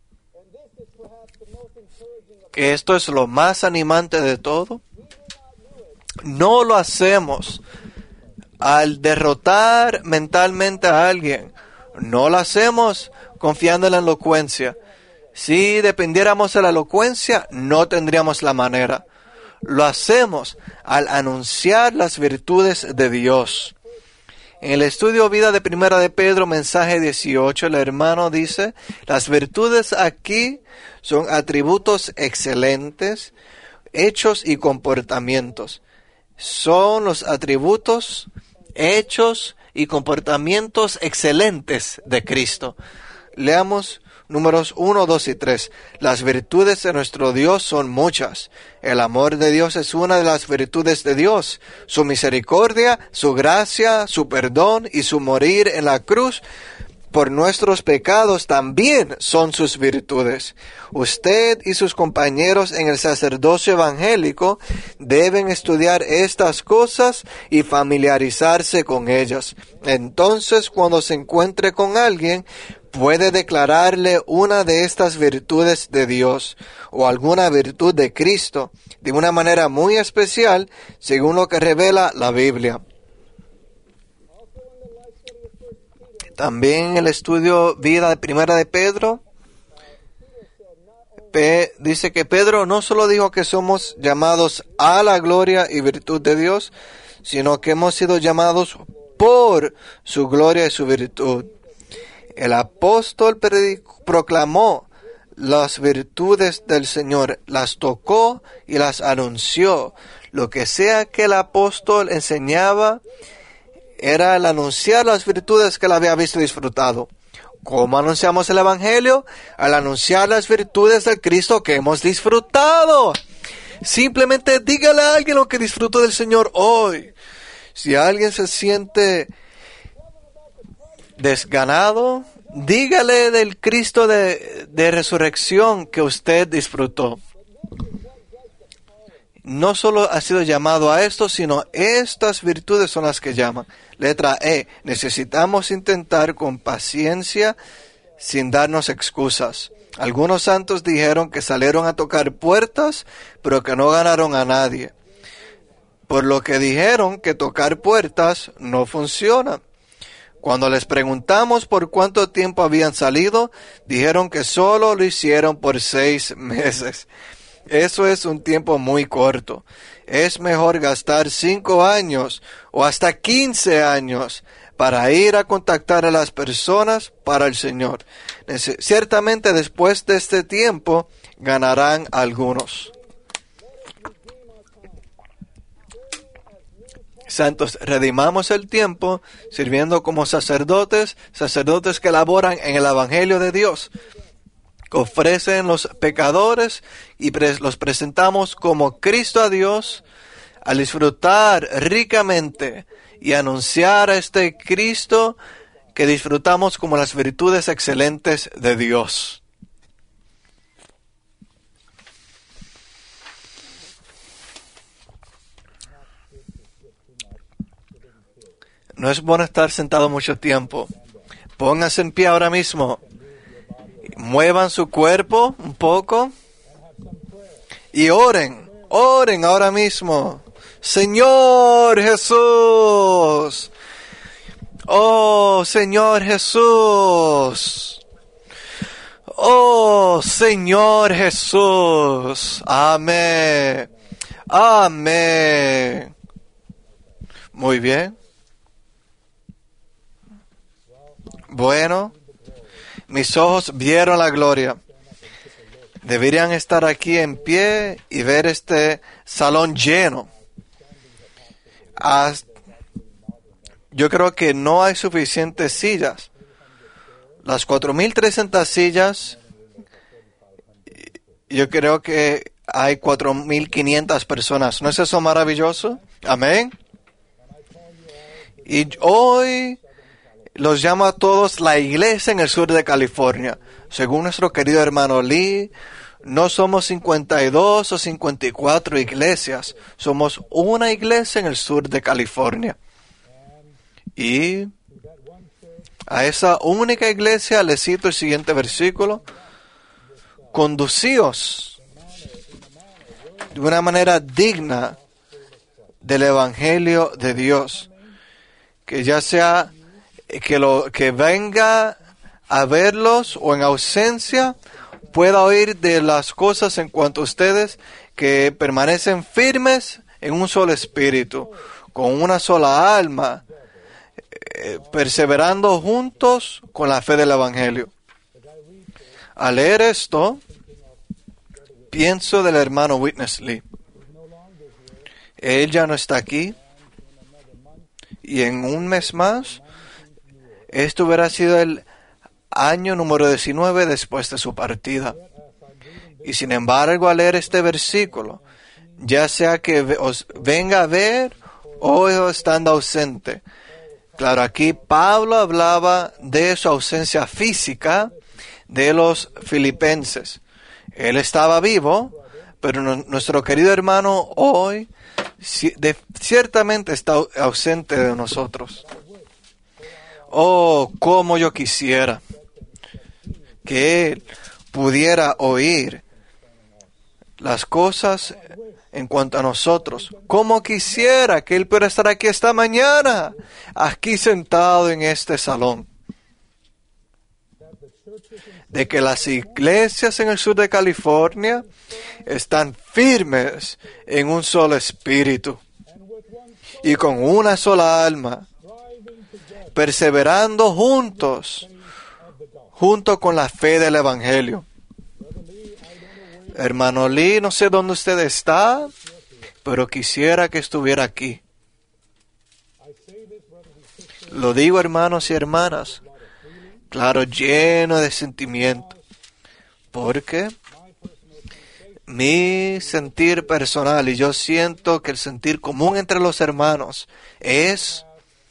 Que esto es lo más animante de todo. No lo hacemos al derrotar mentalmente a alguien. No lo hacemos confiando en la elocuencia. Si dependiéramos de la elocuencia, no tendríamos la manera. Lo hacemos al anunciar las virtudes de Dios. En el estudio Vida de Primera de Pedro, mensaje 18, el hermano dice, las virtudes aquí son atributos excelentes, hechos y comportamientos. Son los atributos, hechos y comportamientos excelentes de Cristo. Leamos números 1, 2 y 3. Las virtudes de nuestro Dios son muchas. El amor de Dios es una de las virtudes de Dios. Su misericordia, su gracia, su perdón y su morir en la cruz por nuestros pecados también son sus virtudes. Usted y sus compañeros en el sacerdocio evangélico deben estudiar estas cosas y familiarizarse con ellas. Entonces, cuando se encuentre con alguien, puede declararle una de estas virtudes de Dios o alguna virtud de Cristo de una manera muy especial según lo que revela la Biblia. También el estudio Vida de Primera de Pedro dice que Pedro no solo dijo que somos llamados a la gloria y virtud de Dios, sino que hemos sido llamados por su gloria y su virtud. El apóstol proclamó las virtudes del Señor, las tocó y las anunció. Lo que sea que el apóstol enseñaba era el anunciar las virtudes que él había visto y disfrutado. ¿Cómo anunciamos el Evangelio? Al anunciar las virtudes del Cristo que hemos disfrutado. Simplemente dígale a alguien lo que disfrutó del Señor hoy. Si alguien se siente desganado, dígale del Cristo de resurrección que usted disfrutó. No solo ha sido llamado a esto, sino estas virtudes son las que llaman. Letra E. Necesitamos intentar con paciencia sin darnos excusas. Algunos santos dijeron que salieron a tocar puertas, pero que no ganaron a nadie. Por lo que dijeron que tocar puertas no funciona. Cuando les preguntamos por cuánto tiempo habían salido, dijeron que solo lo hicieron por 6 meses. Eso es un tiempo muy corto. Es mejor gastar 5 años o hasta 15 años para ir a contactar a las personas para el Señor. Ciertamente después de este tiempo ganarán algunos. Santos, redimamos el tiempo sirviendo como sacerdotes que laboran en el Evangelio de Dios, que ofrecen los pecadores y los presentamos como Cristo a Dios, al disfrutar ricamente y anunciar a este Cristo que disfrutamos como las virtudes excelentes de Dios. No es bueno estar sentado mucho tiempo. Pónganse en pie ahora mismo. Muevan su cuerpo un poco y oren ahora mismo. Señor Jesús, oh Señor Jesús, oh Señor Jesús, amén, amén. Muy bien. Bueno. Mis ojos vieron la gloria. deberían estar aquí en pie y ver este salón lleno. Yo creo que no hay suficientes sillas. Las 4,300 sillas, yo creo que hay 4,500 personas. ¿No es eso maravilloso? Amén. Y hoy los llamo a todos la iglesia en el sur de California. Según nuestro querido hermano Lee, no somos 52 o 54 iglesias. Somos una iglesia en el sur de California. Y a esa única iglesia le cito el siguiente versículo. Conducíos de una manera digna del Evangelio de Dios. Que ya sea que venga a verlos o en ausencia, pueda oír de las cosas en cuanto a ustedes que permanecen firmes en un solo espíritu, con una sola alma, perseverando juntos con la fe del Evangelio. Al leer esto, pienso del hermano Witness Lee. Él ya no está aquí. Y en un mes más, esto hubiera sido el año número 19 después de su partida. Y sin embargo, al leer este versículo, ya sea que os venga a ver o estando ausente. Claro, aquí Pablo hablaba de su ausencia física de los filipenses. Él estaba vivo, pero nuestro querido hermano hoy ciertamente está ausente de nosotros. Oh, cómo yo quisiera que él pudiera oír las cosas en cuanto a nosotros. Cómo quisiera que él pudiera estar aquí esta mañana, aquí sentado en este salón. De que las iglesias en el sur de California están firmes en un solo espíritu y con una sola alma, perseverando juntos, junto con la fe del Evangelio. Hermano Lee, no sé dónde usted está, pero quisiera que estuviera aquí. Lo digo, hermanos y hermanas, claro, lleno de sentimiento, porque mi sentir personal, y yo siento que el sentir común entre los hermanos, es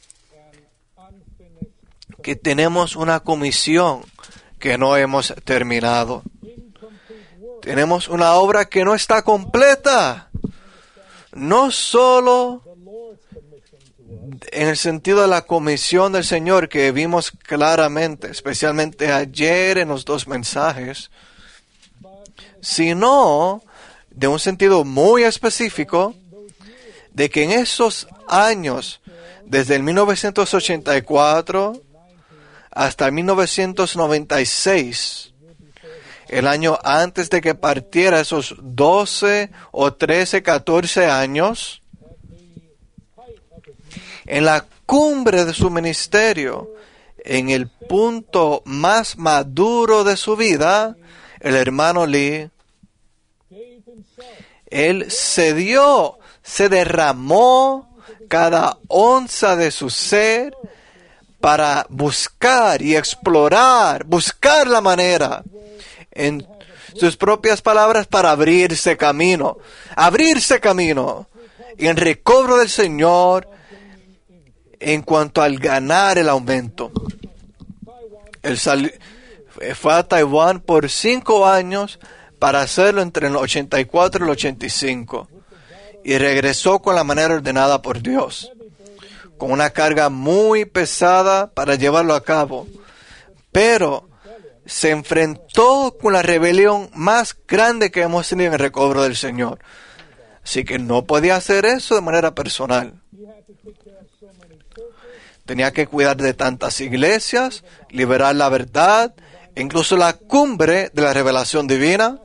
que tenemos una comisión que no hemos terminado. Tenemos una obra que no está completa, no solo en el sentido de la comisión del Señor que vimos claramente, especialmente ayer en los dos mensajes, sino de un sentido muy específico de que en esos años, desde el 1984 hasta el 1996, el año antes de que partiera, esos 12 o 13, 14 años, en la cumbre de su ministerio, en el punto más maduro de su vida, el hermano Lee, él se derramó cada onza de su ser para buscar y explorar, buscar la manera, en sus propias palabras, para abrirse camino y en recobro del Señor en cuanto al ganar el aumento. Él fue a Taiwán por 5 años para hacerlo entre el 84 y el 85 y regresó con la manera ordenada por Dios, con una carga muy pesada para llevarlo a cabo, pero se enfrentó con la rebelión más grande que hemos tenido en el recobro del Señor. Así que no podía hacer eso de manera personal. Tenía que cuidar de tantas iglesias, liberar la verdad, incluso la cumbre de la revelación divina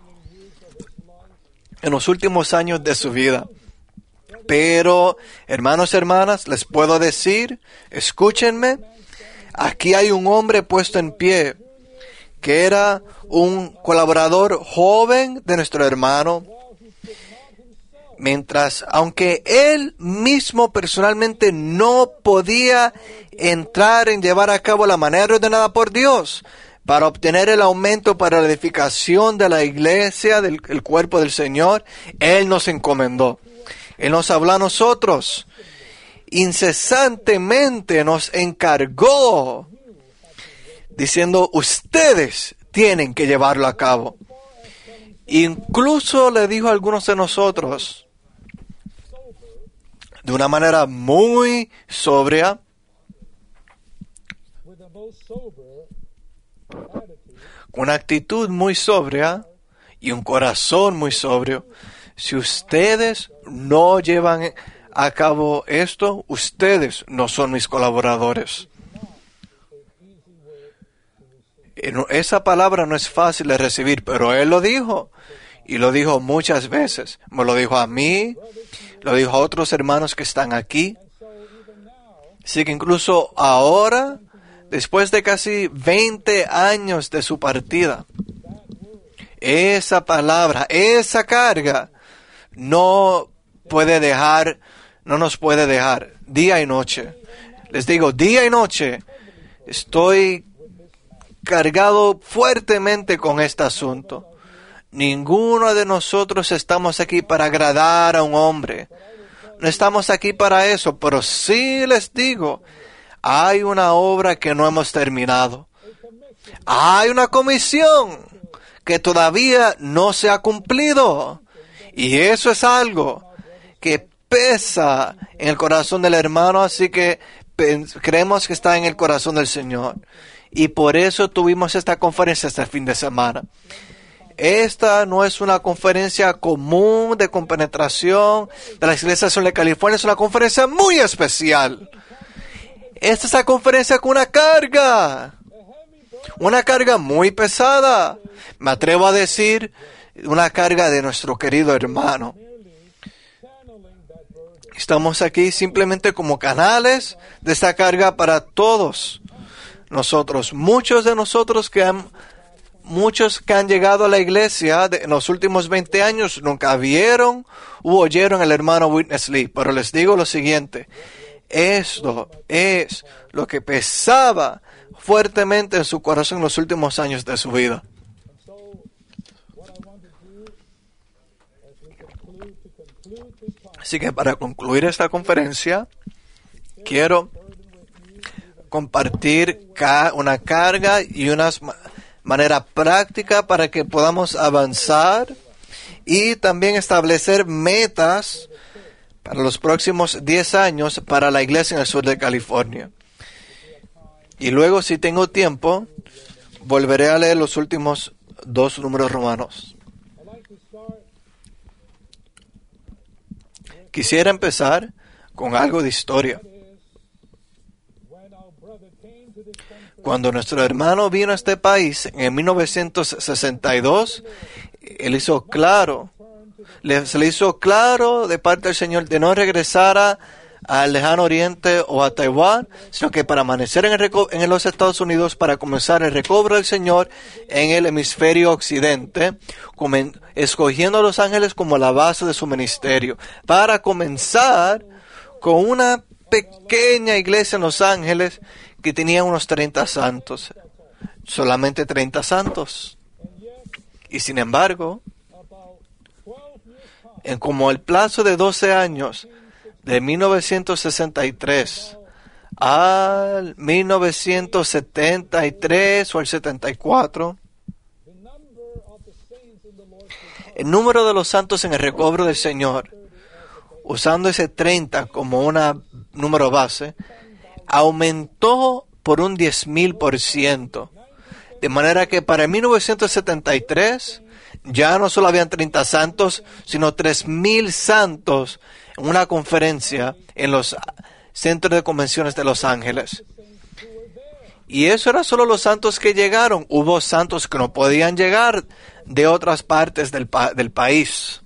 en los últimos años de su vida. Pero, hermanos y hermanas, les puedo decir, escúchenme, aquí hay un hombre puesto en pie que era un colaborador joven de nuestro hermano, mientras, aunque él mismo personalmente no podía entrar en llevar a cabo la manera ordenada por Dios para obtener el aumento para la edificación de la iglesia, del cuerpo del Señor, Él nos encomendó. Él nos habló a nosotros. Incesantemente nos encargó, diciendo, ustedes tienen que llevarlo a cabo. Incluso le dijo a algunos de nosotros, de una manera muy sobria, con una actitud muy sobria y un corazón muy sobrio, si ustedes no llevan a cabo esto, ustedes no son mis colaboradores. Esa palabra no es fácil de recibir, pero Él lo dijo, y lo dijo muchas veces. Me lo dijo a mí, lo dijo a otros hermanos que están aquí. Así que incluso ahora, después de casi 20 años de su partida, esa palabra, esa carga, no nos puede dejar día y noche. Les digo, día y noche, estoy cargado fuertemente con este asunto. Ninguno de nosotros estamos aquí para agradar a un hombre. No estamos aquí para eso, pero sí les digo, hay una obra que no hemos terminado. Hay una comisión que todavía no se ha cumplido. Y eso es algo que pesa en el corazón del hermano, así que creemos que está en el corazón del Señor. Y por eso tuvimos esta conferencia este fin de semana. Esta no es una conferencia común de compenetración de la Iglesia de California, es una conferencia muy especial. Esta es la conferencia con una carga muy pesada. Me atrevo a decir, una carga de nuestro querido hermano. Estamos aquí simplemente como canales de esta carga para todos nosotros. Muchos de nosotros que han llegado a la iglesia en los últimos 20 años nunca vieron u oyeron al hermano Witness Lee. Pero les digo lo siguiente, esto es lo que pesaba fuertemente en su corazón en los últimos años de su vida. Así que para concluir esta conferencia, quiero compartir una carga y una manera práctica para que podamos avanzar y también establecer metas para los próximos 10 años para la iglesia en el sur de California. Y luego, si tengo tiempo, volveré a leer los últimos 2 números romanos. Quisiera empezar con algo de historia. Cuando nuestro hermano vino a este país en 1962, se le hizo claro de parte del Señor de no regresar al lejano oriente o a Taiwán, sino que para amanecer en los Estados Unidos para comenzar el recobro del Señor en el hemisferio occidente, escogiendo a Los Ángeles como la base de su ministerio, para comenzar con una pequeña iglesia en Los Ángeles que tenía unos 30 santos, solamente 30 santos. Y sin embargo, en como el plazo de 12 años, de 1963 al 1973 o el 74, el número de los santos en el recobro del Señor, usando ese 30 como un número base, aumentó por un 10,000%. De manera que para 1973 ya no solo habían 30 santos, sino 3,000 santos en una conferencia en los centros de convenciones de Los Ángeles. Y eso era solo los santos que llegaron. Hubo santos que no podían llegar de otras partes del país.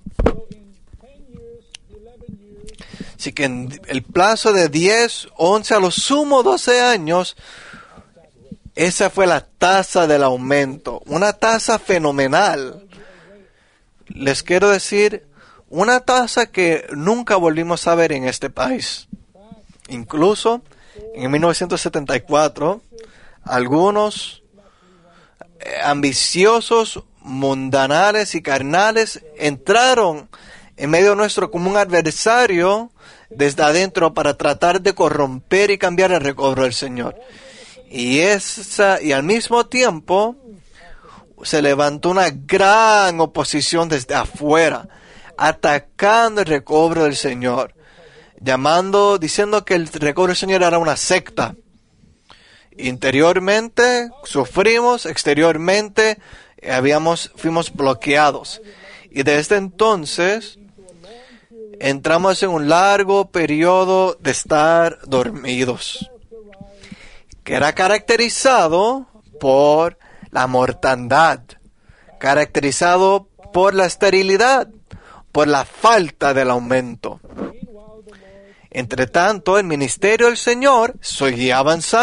Así que en el plazo de 10, 11, a lo sumo 12 años, Esa fue la tasa del aumento, una tasa fenomenal. Les quiero decir, una tasa que nunca volvimos a ver en este país. Incluso en 1974, algunos ambiciosos, mundanales y carnales entraron en medio nuestro como un adversario desde adentro para tratar de corromper y cambiar el recobro del Señor. Y al mismo tiempo se levantó una gran oposición desde afuera, atacando el recobro del Señor, diciendo que el recobro del Señor era una secta. Interiormente sufrimos, exteriormente fuimos bloqueados. Y desde entonces entramos en un largo periodo de estar dormidos, que era caracterizado por la mortandad, caracterizado por la esterilidad, por la falta del aumento. Entre tanto, el ministerio del Señor seguía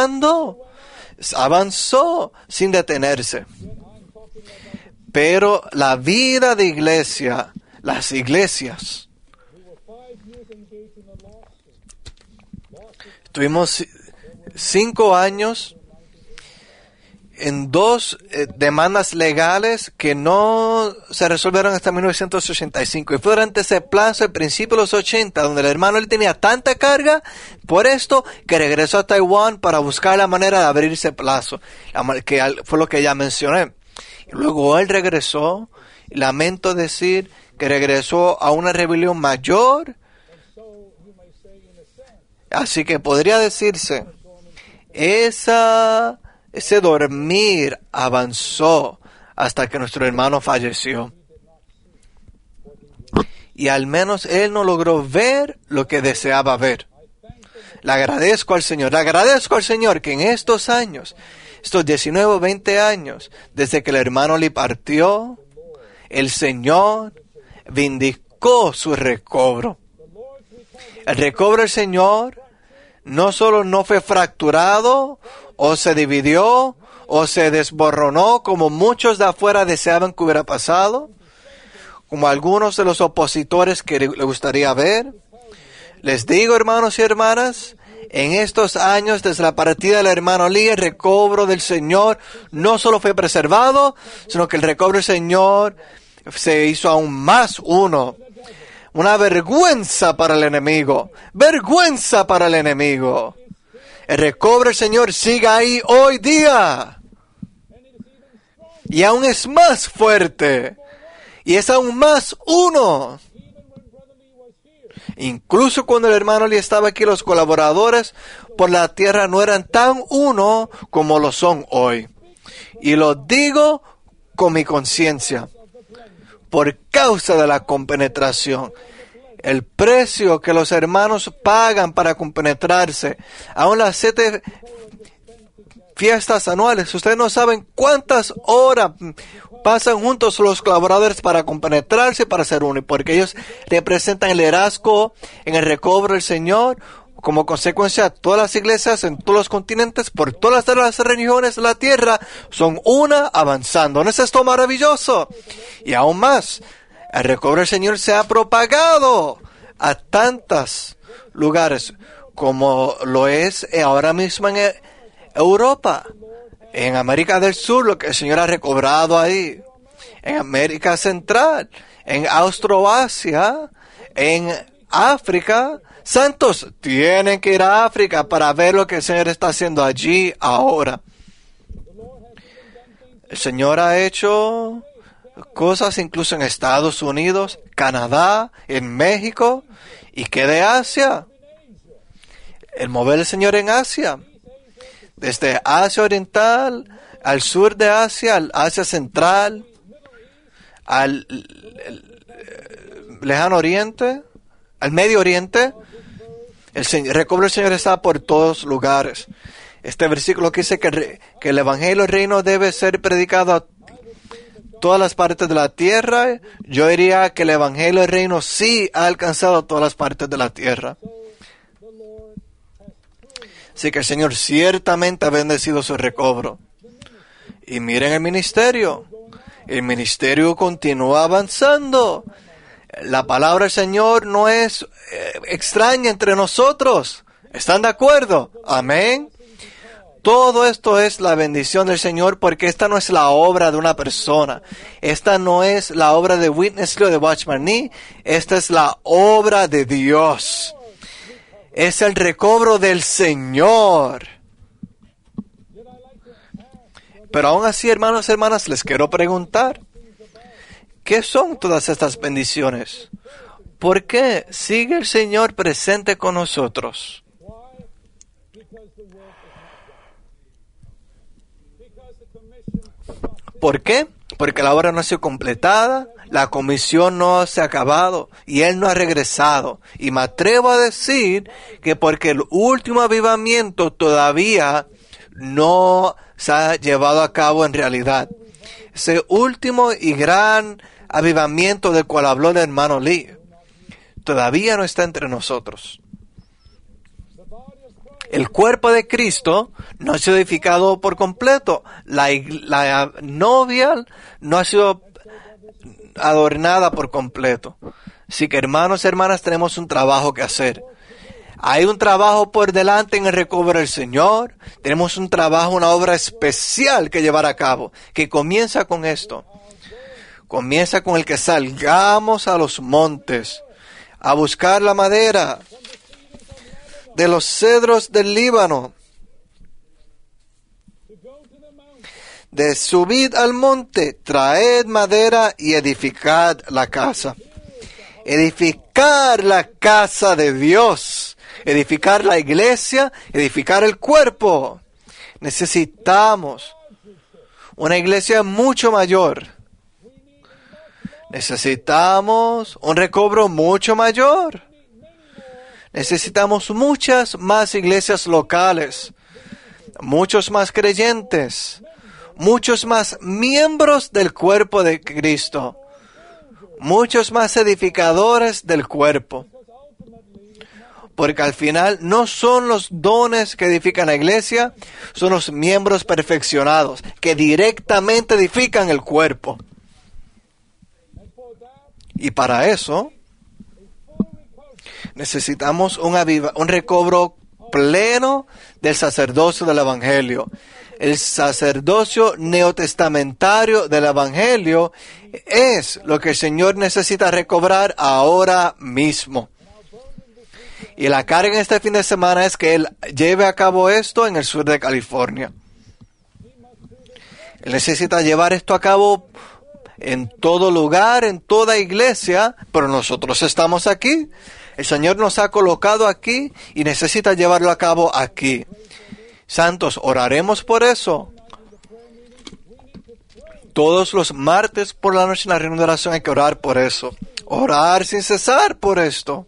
avanzó sin detenerse. Pero la vida de iglesia, las iglesias, tuvimos 5 años en 2 demandas legales que no se resolvieron hasta 1985. Y fue durante ese plazo, el principio de los 80, donde el hermano él tenía tanta carga por esto que regresó a Taiwán para buscar la manera de abrir ese plazo, que fue lo que ya mencioné. Y luego él regresó, y lamento decir que regresó a una rebelión mayor. Así que podría decirse, ese dormir avanzó hasta que nuestro hermano falleció. Y al menos él no logró ver lo que deseaba ver. Le agradezco al Señor que en estos años, estos 19 o 20 años, desde que el hermano le partió, el Señor vindicó su recobro. El recobro del Señor no solo no fue fracturado, o se dividió, o se desboronó, como muchos de afuera deseaban que hubiera pasado, como algunos de los opositores que le gustaría ver. Les digo, hermanos y hermanas, en estos años, desde la partida del hermano Lee, el recobro del Señor no solo fue preservado, sino que el recobro del Señor se hizo aún más uno. Una vergüenza para el enemigo. ¡Vergüenza para el enemigo! El recobro del Señor sigue ahí hoy día. Y aún es más fuerte. Y es aún más uno. Incluso cuando el hermano Lee estaba aquí, los colaboradores por la tierra no eran tan uno como lo son hoy. Y lo digo con mi conciencia. Por causa de la compenetración. El precio que los hermanos pagan para compenetrarse. Aún las 7 fiestas anuales. Ustedes no saben cuántas horas pasan juntos los colaboradores para compenetrarse, para ser uno. Porque ellos representan el liderazgo en el recobro del Señor. Como consecuencia, todas las iglesias en todos los continentes, por todas las religiones de la tierra, son una avanzando. ¿No es esto maravilloso? Y aún más, el recobro del Señor se ha propagado a tantos lugares como lo es ahora mismo en Europa, en América del Sur, lo que el Señor ha recobrado ahí, en América Central, en Austroasia, en África. Santos tienen que ir a África para ver lo que el Señor está haciendo allí ahora. El Señor ha hecho cosas incluso en Estados Unidos, Canadá, en México, y que de Asia. El mover del Señor en Asia, desde Asia Oriental, al sur de Asia, al Asia Central, al Lejano Oriente, al Medio Oriente. El recobro del Señor está por todos lugares. Este versículo que dice que el Evangelio del Reino debe ser predicado a todas las partes de la tierra. Yo diría que el Evangelio del Reino sí ha alcanzado todas las partes de la tierra. Así que el Señor ciertamente ha bendecido su recobro. Y miren el ministerio. El ministerio continúa avanzando. La palabra del Señor no es extraña entre nosotros. ¿Están de acuerdo? Amén. Todo esto es la bendición del Señor, porque esta no es la obra de una persona. Esta no es la obra de Witness Lee o de Watchman Nee. Esta es la obra de Dios. Es el recobro del Señor. Pero aún así, hermanos y hermanas, les quiero preguntar, ¿qué son todas estas bendiciones? ¿Por qué sigue el Señor presente con nosotros? ¿Por qué? Porque la obra no ha sido completada, la comisión no se ha acabado y Él no ha regresado. Y me atrevo a decir que porque el último avivamiento todavía no se ha llevado a cabo en realidad. Ese último y gran avivamiento del cual habló el hermano Lee todavía no está entre nosotros. El cuerpo de Cristo no ha sido edificado por completo. La novia no ha sido adornada por completo. Así que, hermanos y hermanas, tenemos un trabajo que hacer. Hay un trabajo por delante en el recobro del Señor. Tenemos un trabajo, una obra especial que llevar a cabo, que comienza con esto. Comienza con el que salgamos a los montes a buscar la madera de los cedros del Líbano, de subid al monte, traed madera y edificad la casa. Edificar la casa de Dios, edificar la iglesia, edificar el cuerpo. Necesitamos una iglesia mucho mayor. Necesitamos un recobro mucho mayor. Necesitamos muchas más iglesias locales, muchos más creyentes, muchos más miembros del cuerpo de Cristo, muchos más edificadores del cuerpo. Porque al final no son los dones que edifican la iglesia, son los miembros perfeccionados que directamente edifican el cuerpo. Y para eso necesitamos un recobro pleno del sacerdocio del Evangelio. El sacerdocio neotestamentario del Evangelio es lo que el Señor necesita recobrar ahora mismo. Y la carga en este fin de semana es que Él lleve a cabo esto en el sur de California. Él necesita llevar esto a cabo en todo lugar, en toda iglesia, pero nosotros estamos aquí. El Señor nos ha colocado aquí y necesita llevarlo a cabo aquí. Santos, oraremos por eso. Todos los martes por la noche en la reunión de oración hay que orar por eso. Orar sin cesar por esto.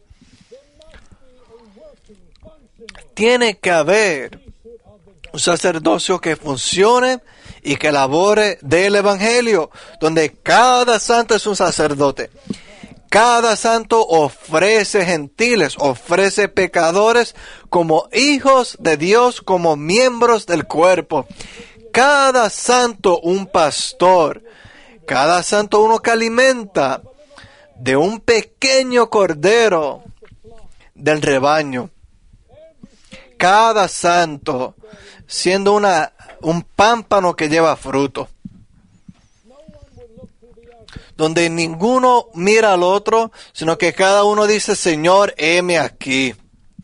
Tiene que haber un sacerdocio que funcione y que labore del Evangelio, donde cada santo es un sacerdote. Cada santo ofrece gentiles, ofrece pecadores como hijos de Dios, como miembros del cuerpo. Cada santo un pastor, cada santo uno que alimenta de un pequeño cordero del rebaño. Cada santo siendo un pámpano que lleva fruto, donde ninguno mira al otro, sino que cada uno dice, Señor, heme aquí.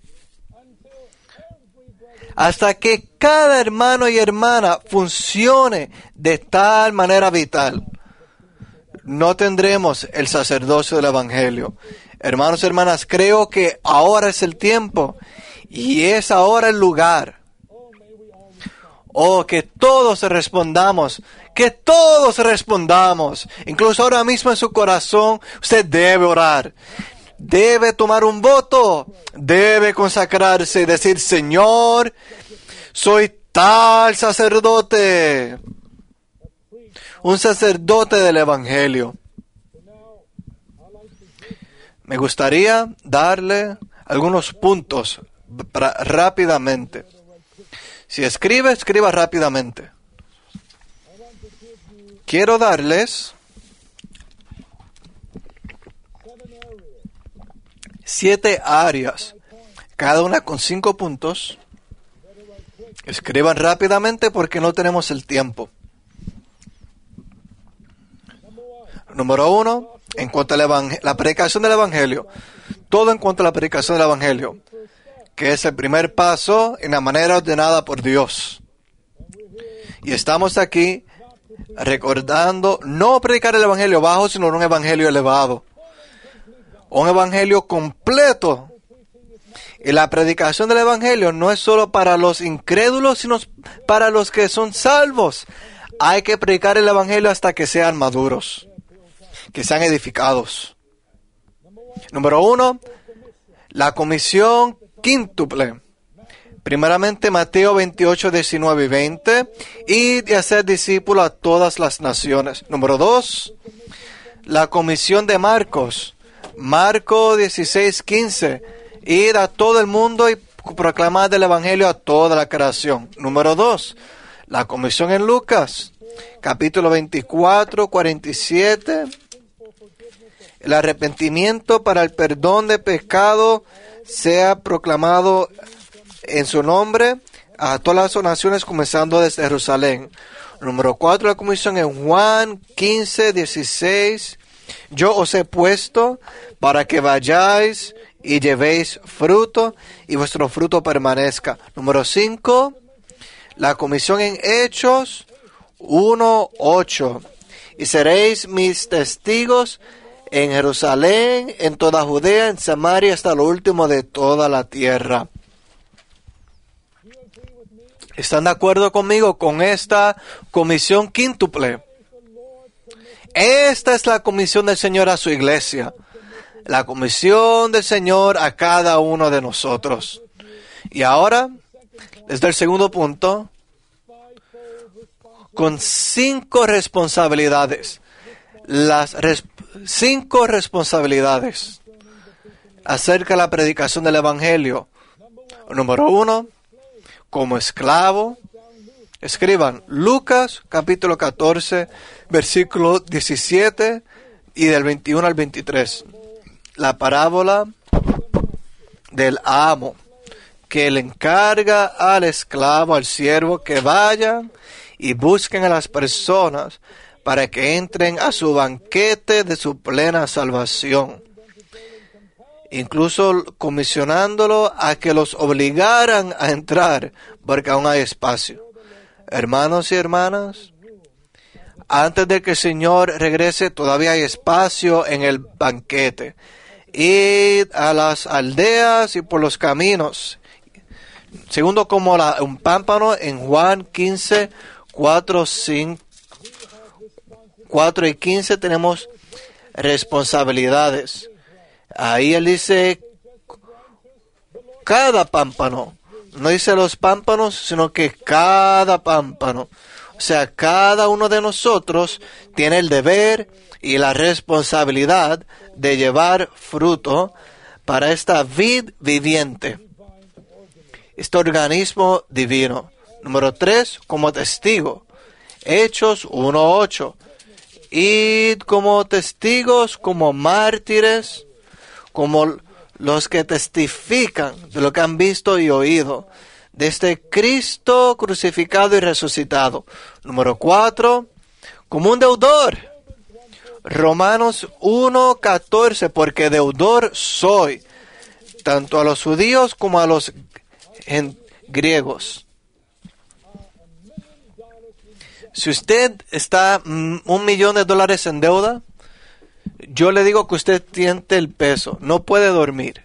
Hasta que cada hermano y hermana funcione de tal manera vital, no tendremos el sacerdocio del Evangelio. Hermanos y hermanas, creo que ahora es el tiempo y es ahora el lugar. Oh, que todos respondamos, incluso ahora mismo en su corazón, usted debe orar, debe tomar un voto, debe consagrarse y decir, Señor, soy tal sacerdote, un sacerdote del Evangelio. Me gustaría darle algunos puntos rápidamente. Si escribe, escriba rápidamente. Quiero darles 7 áreas, cada una con 5 puntos. Escriban rápidamente porque no tenemos el tiempo. Número 1, en cuanto a la predicación del Evangelio. Todo en cuanto a la predicación del Evangelio, que es el primer paso en la manera ordenada por Dios. Y estamos aquí recordando no predicar el Evangelio bajo, sino un Evangelio elevado. Un Evangelio completo. Y la predicación del Evangelio no es solo para los incrédulos, sino para los que son salvos. Hay que predicar el Evangelio hasta que sean maduros, que sean edificados. Número 1, la comisión quíntuple. Primeramente, Mateo 28, 19 y 20. Y de hacer discípulos a todas las naciones. Número 2, la comisión de Marcos. Marcos 16, 15. Ir a todo el mundo y proclamar el Evangelio a toda la creación. Número 2, la comisión en Lucas. Capítulo 24, 47. El arrepentimiento para el perdón de pecado sea proclamado en su nombre a todas las naciones, comenzando desde Jerusalén. Número 4, la comisión en Juan 15, 16. Yo os he puesto para que vayáis y llevéis fruto y vuestro fruto permanezca. Número 5, la comisión en Hechos 1, 8. Y seréis mis testigos en Jerusalén, en toda Judea, en Samaria, hasta lo último de toda la tierra. ¿Están de acuerdo conmigo con esta comisión quíntuple? Esta es la comisión del Señor a su iglesia. La comisión del Señor a cada uno de nosotros. Y ahora, desde el segundo punto, con 5 responsabilidades. Las 5 responsabilidades acerca de la predicación del Evangelio. Número 1, como esclavo. Escriban Lucas capítulo 14, versículo 17 y del 21 al 23. La parábola del amo que le encarga al esclavo, al siervo, que vayan y busquen a las personas para que entren a su banquete de su plena salvación. Incluso comisionándolo a que los obligaran a entrar, porque aún hay espacio. Hermanos y hermanas, antes de que el Señor regrese, todavía hay espacio en el banquete. Id a las aldeas y por los caminos. Segundo, como un pámpano en Juan 15, 4 y 15 tenemos responsabilidades. Ahí él dice cada pámpano. No dice los pámpanos, sino que cada pámpano. O sea, cada uno de nosotros tiene el deber y la responsabilidad de llevar fruto para esta vid viviente, este organismo divino. Número 3, como testigo. Hechos 1:8. Id como testigos, como mártires, como los que testifican de lo que han visto y oído, de este Cristo crucificado y resucitado. Número 4, como un deudor. Romanos 1:14, porque deudor soy, tanto a los judíos como a los griegos. Si usted está $1,000,000 en deuda, yo le digo que usted siente el peso, no puede dormir.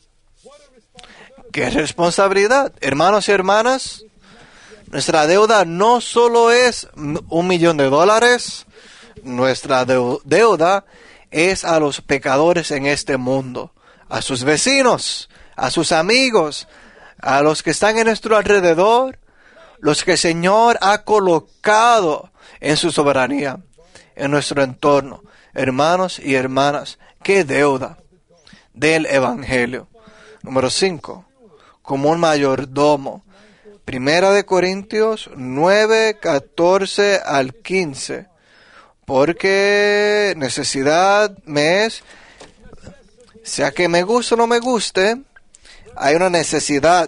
¡Qué responsabilidad! Hermanos y hermanas, nuestra deuda no solo es $1,000,000, nuestra deuda es a los pecadores en este mundo, a sus vecinos, a sus amigos, a los que están en nuestro alrededor, los que el Señor ha colocado en su soberanía, en nuestro entorno. Hermanos y hermanas, qué deuda del Evangelio. Número 5, como un mayordomo. Primera de Corintios 9, 14 al 15. Porque necesidad me es, sea que me guste o no me guste, hay una necesidad.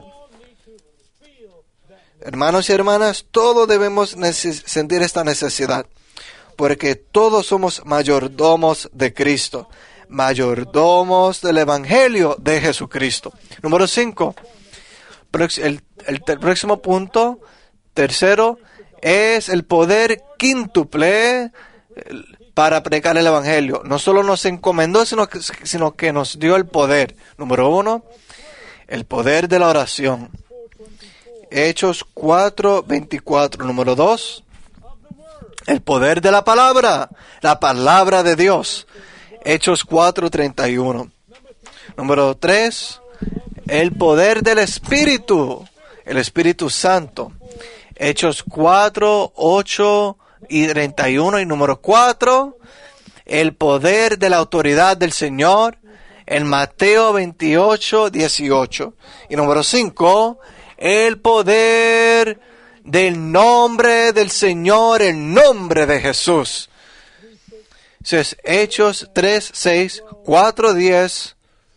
Hermanos y hermanas, todos debemos sentir esta necesidad, porque todos somos mayordomos de Cristo, mayordomos del Evangelio de Jesucristo. Número 5. El próximo punto, tercero, es el poder quíntuple para predicar el Evangelio. No solo nos encomendó, sino que nos dio el poder. Número 1, el poder de la oración. Hechos 4:24. Número 2, el poder de la palabra de Dios. Hechos 4:31. Número 3, el poder del Espíritu, el Espíritu Santo. Hechos 4:8 y 31. Y número 4, el poder de la autoridad del Señor, en Mateo 28:18. Y número 5, el poder del nombre del Señor, el nombre de Jesús. Entonces, Hechos 3:6, 4:10,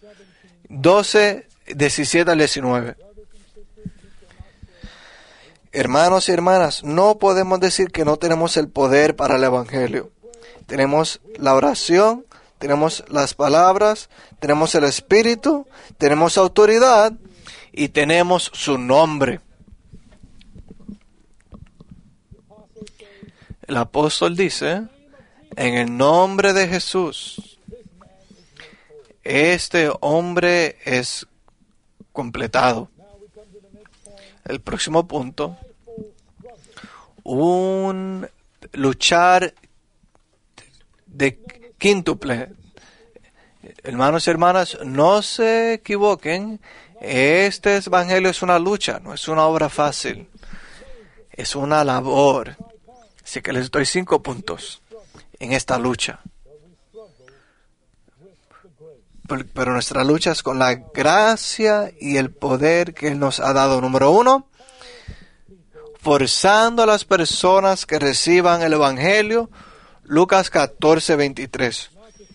12:17 al 19. Hermanos y hermanas, no podemos decir que no tenemos el poder para el Evangelio. Tenemos la oración, tenemos las palabras, tenemos el Espíritu, tenemos autoridad y tenemos su nombre. El apóstol dice, en el nombre de Jesús, este hombre es completado. El próximo punto, un luchar de quíntuple. Hermanos y hermanas, no se equivoquen, este evangelio es una lucha, no es una obra fácil, es una labor. Así que les doy 5 puntos en esta lucha. Pero nuestra lucha es con la gracia y el poder que Él nos ha dado. Número 1, forzando a las personas que reciban el Evangelio. Lucas 14:23.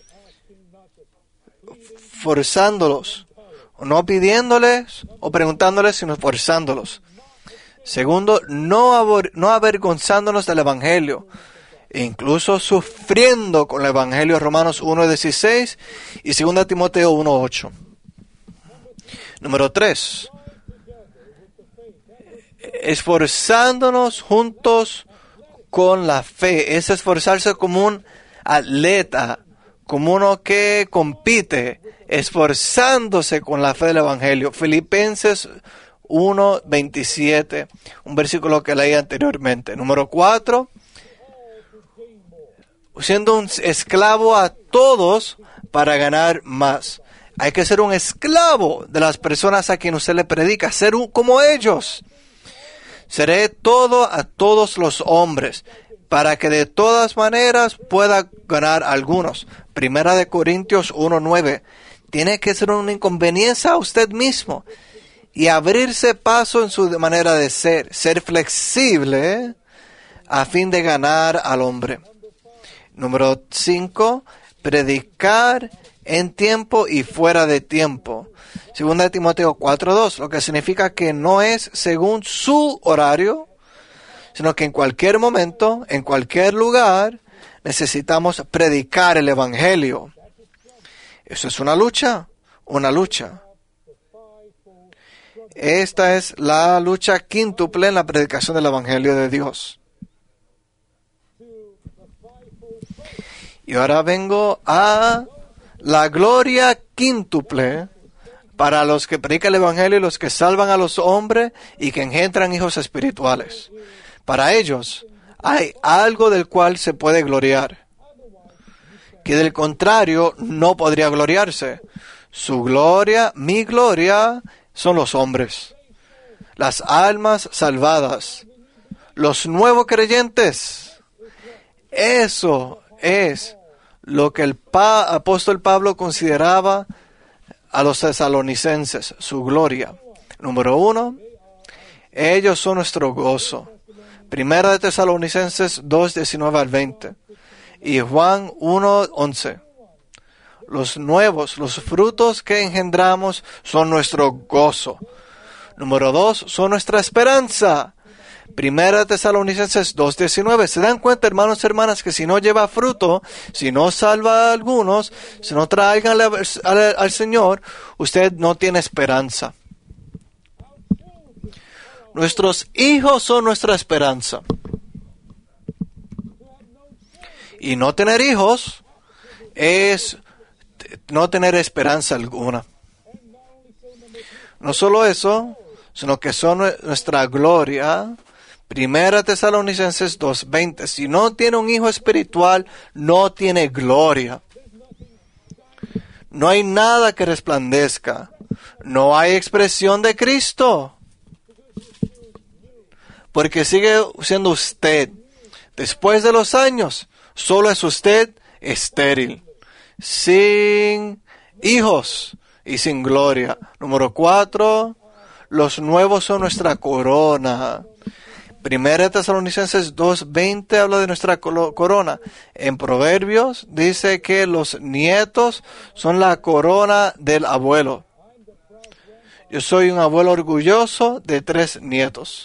Forzándolos, no pidiéndoles o preguntándoles, sino forzándolos. Segundo, no avergonzándonos del Evangelio, incluso sufriendo con el Evangelio. Romanos 1:16 y 2 Timoteo 1:8. Número 3, esforzándonos juntos con la fe. Es esforzarse como un atleta, como uno que compite, esforzándose con la fe del Evangelio. Filipenses 1:27, un versículo que leí anteriormente. Número 4, siendo un esclavo a todos para ganar más. Hay que ser un esclavo de las personas a quien usted le predica, ser como ellos. Seré todo a todos los hombres, para que de todas maneras pueda ganar algunos. Primera de Corintios 1:9. Tiene que ser una inconveniencia a usted mismo y abrirse paso en su manera de ser flexible a fin de ganar al hombre. Número 5, predicar en tiempo y fuera de tiempo. 2 Timoteo 4:2, lo que significa que no es según su horario, sino que en cualquier momento, en cualquier lugar, necesitamos predicar el Evangelio. Eso es una lucha, una lucha. Esta es la lucha quíntuple en la predicación del Evangelio de Dios. Y ahora vengo a la gloria quíntuple para los que predican el Evangelio y los que salvan a los hombres y que engendran hijos espirituales. Para ellos hay algo del cual se puede gloriar, que del contrario no podría gloriarse. Su gloria, mi gloria, son los hombres, las almas salvadas, los nuevos creyentes. Eso es lo que el apóstol Pablo consideraba a los tesalonicenses, su gloria. Número 1, Ellos son nuestro gozo. Primera de Tesalonicenses 2, 19 al 20. Y Juan 1, 11. Los nuevos, los frutos que engendramos son nuestro gozo. Número 2, son nuestra esperanza. Primera de Tesalonicenses 2, 19. ¿Se dan cuenta, hermanos y hermanas, que si no lleva fruto, si no salva a algunos, si no traigan al Señor, usted no tiene esperanza? Nuestros hijos son nuestra esperanza. Y no tener hijos es no tener esperanza alguna. No solo eso, sino que son nuestra gloria. Primera Tesalonicenses 2:20. Si no tiene un hijo espiritual, no tiene gloria. No hay nada que resplandezca. No hay expresión de Cristo. Porque sigue siendo usted. Después de los años, solo es usted estéril, sin hijos y sin gloria. Número 4, los nuevos son nuestra corona. Primera Tesalonicenses 2:20 habla de nuestra corona. En Proverbios dice que los nietos son la corona del abuelo. Yo soy un abuelo orgulloso de 3 nietos.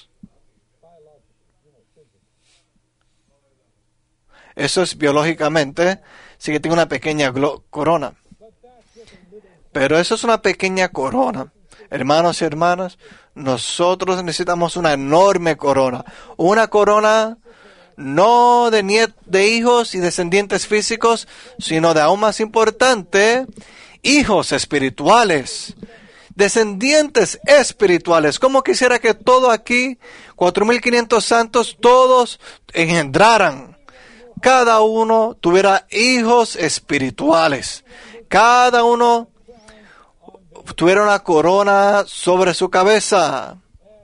Eso es biológicamente, sí que tengo una pequeña corona. Pero eso es una pequeña corona. Hermanos y hermanas, nosotros necesitamos una enorme corona. Una corona no de hijos y descendientes físicos, sino de aún más importante, hijos espirituales. Descendientes espirituales. Como quisiera que todo aquí, 4.500 santos, todos engendraran. Cada uno tuviera hijos espirituales. Cada uno tuviera una corona sobre su cabeza.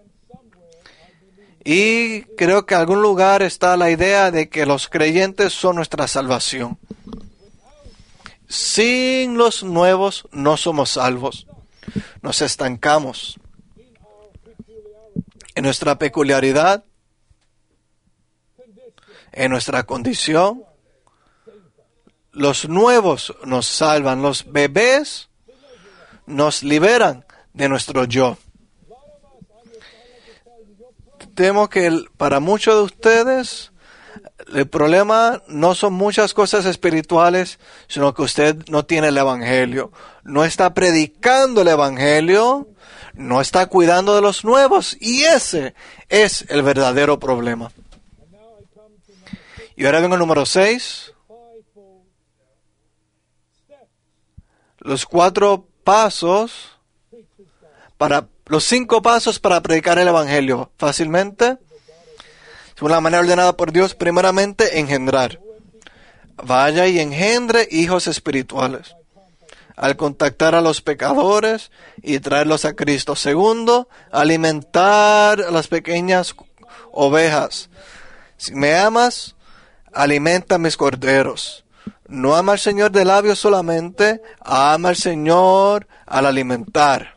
Y creo que en algún lugar está la idea de que los creyentes son nuestra salvación. Sin los nuevos no somos salvos. Nos estancamos en nuestra peculiaridad, en nuestra condición. Los nuevos nos salvan. Los bebés nos liberan de nuestro yo. Temo que para muchos de ustedes el problema no son muchas cosas espirituales, sino que usted no tiene el Evangelio. No está predicando el Evangelio, no está cuidando de los nuevos, y ese es el verdadero problema. Y ahora vengo al número 6. Los 5 pasos para predicar el Evangelio fácilmente, según la manera ordenada por Dios. Primeramente, engendrar. Vaya y engendre hijos espirituales. Al contactar a los pecadores y traerlos a Cristo. Segundo, alimentar a las pequeñas ovejas. Si me amas, alimenta a mis corderos. No ama al Señor de labios solamente, ama al Señor al alimentar.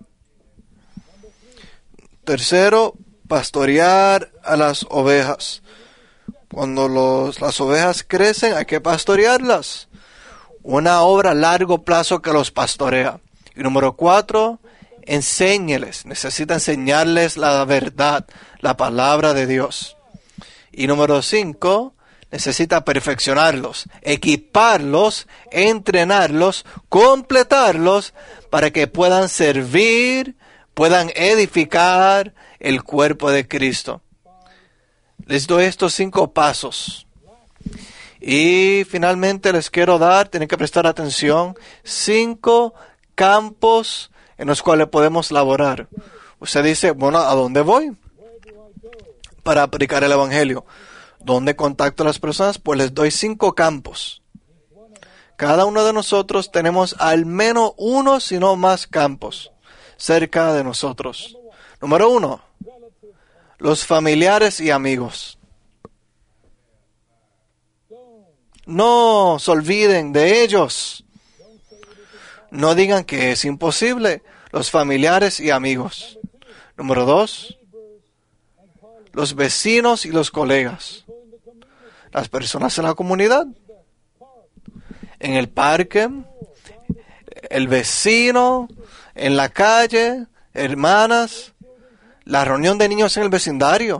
Tercero, pastorear a las ovejas. Cuando las ovejas crecen, hay que pastorearlas. Una obra a largo plazo que los pastorea. Y número 4, enséñeles. Necesita enseñarles la verdad, la palabra de Dios. Y número 5, necesita perfeccionarlos, equiparlos, entrenarlos, completarlos para que puedan servir, puedan edificar el cuerpo de Cristo. Les doy estos 5 pasos. Y finalmente les quiero dar, tienen que prestar atención, 5 campos en los cuales podemos laborar. Usted dice, bueno, ¿a dónde voy para predicar el Evangelio? ¿Dónde contacto a las personas? Pues les doy 5 campos. Cada uno de nosotros tenemos al menos uno, si no más campos cerca de nosotros. Número 1, los familiares y amigos. No se olviden de ellos. No digan que es imposible. Los familiares y amigos. Número 2, los vecinos y los colegas, las personas en la comunidad, en el parque, el vecino, en la calle, hermanas, la reunión de niños en el vecindario,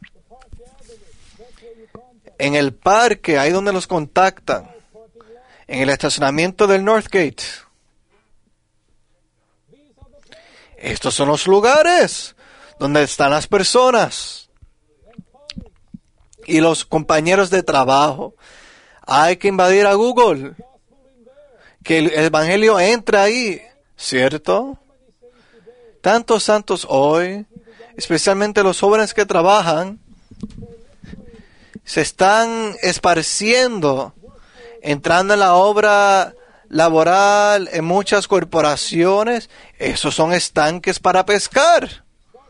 en el parque, ahí donde los contactan, en el estacionamiento del Northgate. Estos son los lugares donde están las personas y los compañeros de trabajo. Hay que invadir a Google, que el evangelio entre ahí, ¿cierto? Tantos santos hoy, especialmente los jóvenes que trabajan, se están esparciendo, entrando en la obra laboral en muchas corporaciones. Esos son estanques para pescar.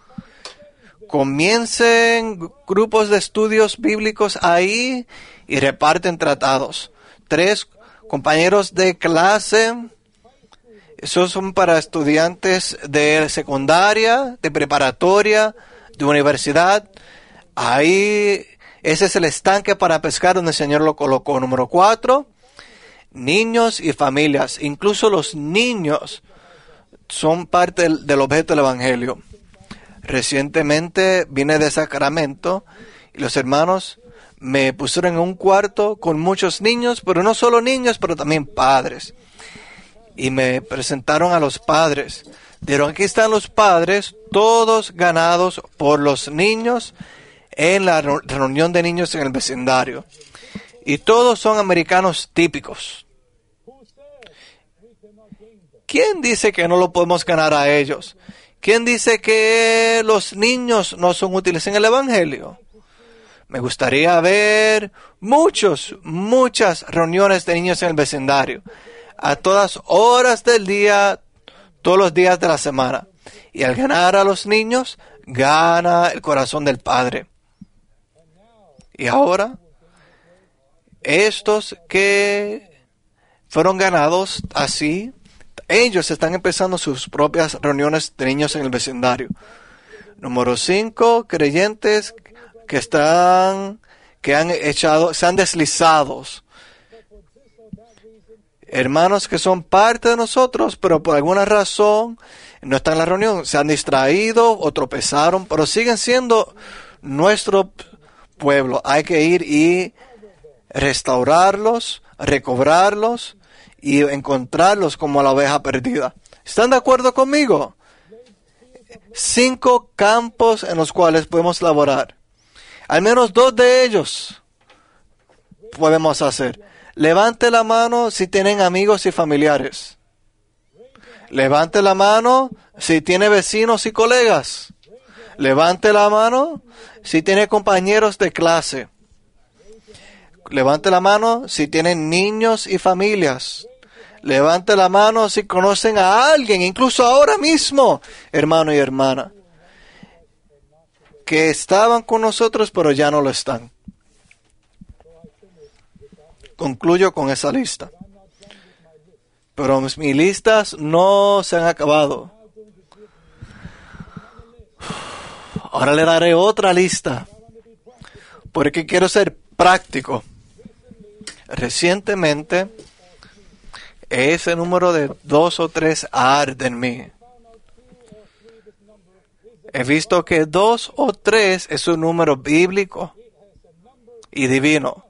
Comiencen grupos de estudios bíblicos ahí y reparten tratados. 3 compañeros de clase, esos son para estudiantes de secundaria, de preparatoria, de universidad. Ahí, ese es el estanque para pescar donde el Señor lo colocó. Número 4, niños y familias. Incluso los niños son parte del objeto del evangelio. Recientemente vine de Sacramento y los hermanos me pusieron en un cuarto con muchos niños, pero no solo niños, pero también padres. Y me presentaron a los padres. Dijeron, aquí están los padres, todos ganados por los niños en la reunión de niños en el vecindario. Y todos son americanos típicos. ¿Quién dice que no lo podemos ganar a ellos? ¿Quién dice que los niños no son útiles en el evangelio? Me gustaría ver muchas reuniones de niños en el vecindario, a todas horas del día, todos los días de la semana. Y al ganar a los niños, gana el corazón del Padre. Y ahora, estos que fueron ganados así, ellos están empezando sus propias reuniones de niños en el vecindario. Número 5, creyentes se han deslizado. Hermanos que son parte de nosotros, pero por alguna razón no están en la reunión, se han distraído o tropezaron, pero siguen siendo nuestro pueblo. Hay que ir y restaurarlos, recobrarlos y encontrarlos como la oveja perdida. ¿Están de acuerdo conmigo? 5 campos en los cuales podemos laborar. Al menos 2 de ellos podemos hacer. Levante la mano si tienen amigos y familiares. Levante la mano si tiene vecinos y colegas. Levante la mano si tiene compañeros de clase. Levante la mano si tienen niños y familias. Levante la mano si conocen a alguien, incluso ahora mismo, hermano y hermana, que estaban con nosotros pero ya no lo están. Concluyo con esa lista. Pero mis listas no se han acabado. Ahora le daré otra lista, porque quiero ser práctico. Recientemente, ese número de 2 o 3 arde en mí. He visto que 2 o 3 es un número bíblico y divino,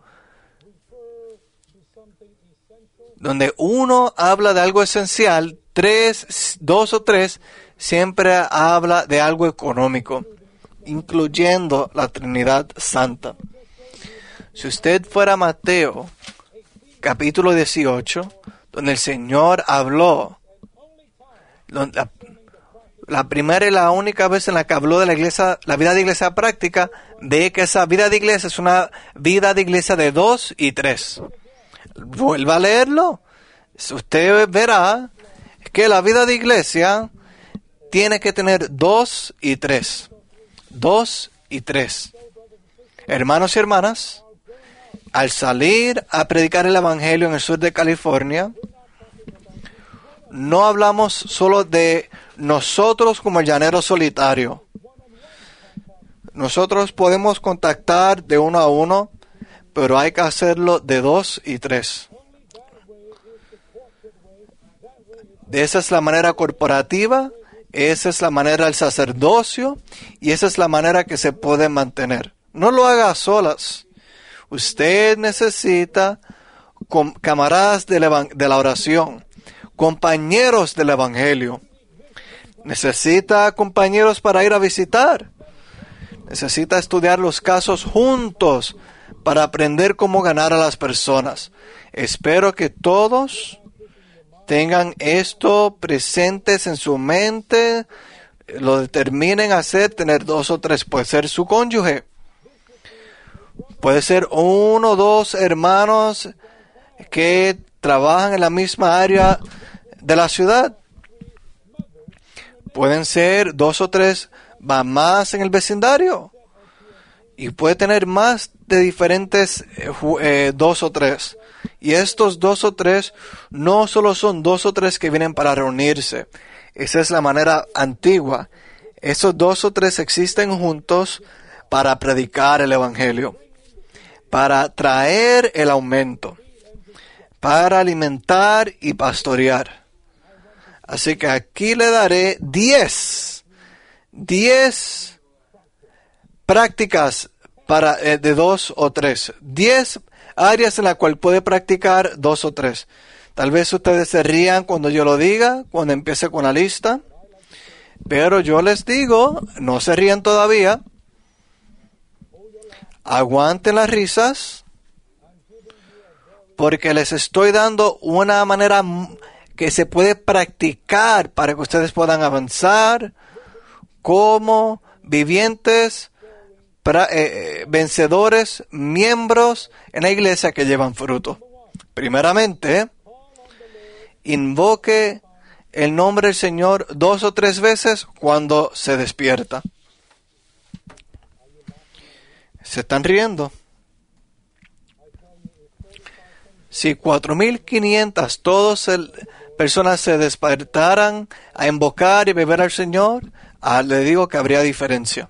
donde uno habla de algo esencial, 2 o 3 siempre habla de algo económico, incluyendo la Trinidad Santa. Si usted fuera a Mateo, capítulo 18, donde el Señor habló, la primera y la única vez en la que habló de la iglesia, la vida de iglesia práctica, ve que esa vida de iglesia es una vida de iglesia de 2 y 3. Vuelva a leerlo. Usted verá que la vida de iglesia tiene que tener 2 y 3. 2 y 3. Hermanos y hermanas, al salir a predicar el evangelio en el sur de California, no hablamos solo de nosotros como el llanero solitario. Nosotros podemos contactar de uno a uno, pero hay que hacerlo de 2 y 3. Esa es la manera corporativa, esa es la manera del sacerdocio y esa es la manera que se puede mantener. No lo haga a solas. Usted necesita camaradas de la oración, compañeros del evangelio. Necesita compañeros para ir a visitar. Necesita estudiar los casos juntos para aprender cómo ganar a las personas. Espero que todos tengan esto presentes en su mente, lo determinen a hacer, tener 2 o 3, puede ser su cónyuge, puede ser 1 o 2 hermanos que trabajan en la misma área de la ciudad, pueden ser 2 o 3 mamás en el vecindario, y puede tener más de diferentes 2 o 3. Y estos 2 o 3 no solo son 2 o 3 que vienen para reunirse. Esa es la manera antigua. Esos 2 o 3 existen juntos para predicar el evangelio, para traer el aumento, para alimentar y pastorear. Así que aquí le daré 10 prácticas de 2 o 3. 10 áreas en las cuales puede practicar 2 o 3. Tal vez ustedes se rían cuando yo lo diga, cuando empiece con la lista. Pero yo les digo, no se rían todavía. Aguanten las risas. Porque les estoy dando una manera que se puede practicar para que ustedes puedan avanzar como vivientes, vencedores, miembros en la iglesia que llevan fruto. Primeramente, invoque el nombre del Señor 2 o 3 veces cuando se despierta. ¿Se están riendo? Si 4.500 personas se despertaran a invocar y beber al Señor, le digo que habría diferencia.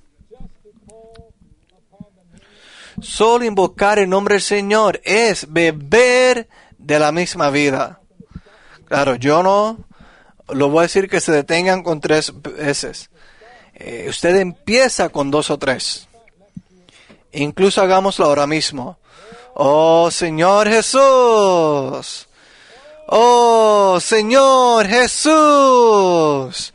Solo invocar el nombre del Señor es beber de la misma vida. Claro, yo no lo voy a decir que se detengan con 3 veces. Usted empieza con 2 o 3. Incluso hagámoslo ahora mismo. Oh Señor Jesús. Oh Señor Jesús.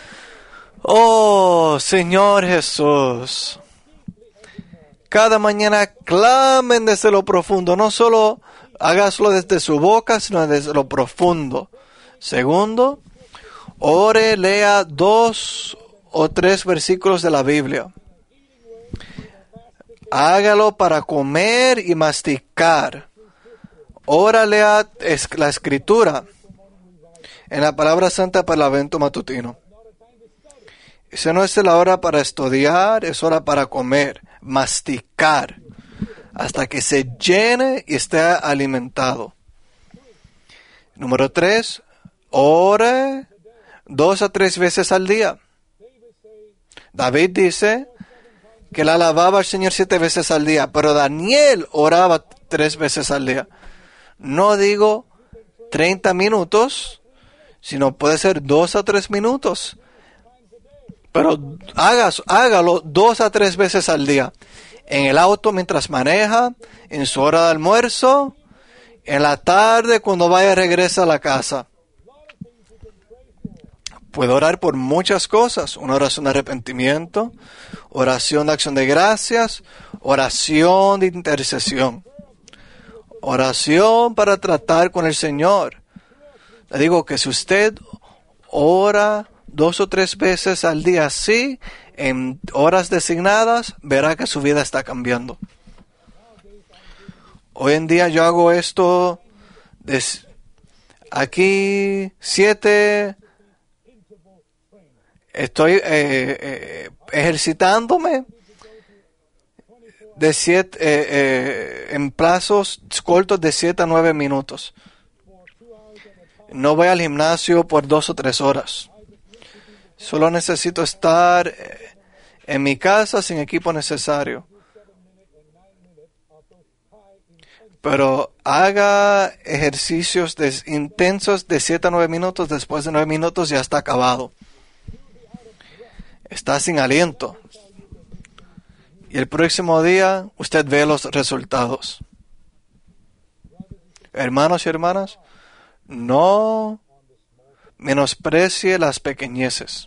Oh Señor Jesús. Cada mañana clamen desde lo profundo. No solo hágaslo desde su boca, sino desde lo profundo. Segundo, ore, lea 2 o 3 versículos de la Biblia. Hágalo para comer y masticar. Ora, lea la Escritura en la palabra santa para el Adviento matutino. Esa no es la hora para estudiar, es hora para comer, masticar, hasta que se llene y esté alimentado. Número 3, ore 2 a 3 veces al día. David dice que él alababa al Señor 7 veces al día, pero Daniel oraba 3 veces al día. No digo 30 minutos, sino puede ser 2 a 3 minutos. Pero hágalo 2 a 3 veces al día. En el auto mientras maneja, en su hora de almuerzo, en la tarde cuando vaya regresa a la casa. Puede orar por muchas cosas. Una oración de arrepentimiento, oración de acción de gracias, oración de intercesión. Oración para tratar con el Señor. Le digo que si usted ora 2 o 3 veces al día así, en horas designadas, verá que su vida está cambiando. Hoy en día yo hago esto aquí 7. Estoy ejercitándome de 7 en plazos cortos de 7 a 9 minutos. No voy al gimnasio por 2 o 3 horas. Solo necesito estar en mi casa sin equipo necesario. Pero haga ejercicios intensos de 7 a 9 minutos. Después de 9 minutos ya está acabado. Está sin aliento. Y el próximo día usted ve los resultados. Hermanos y hermanas, no menosprecie las pequeñeces.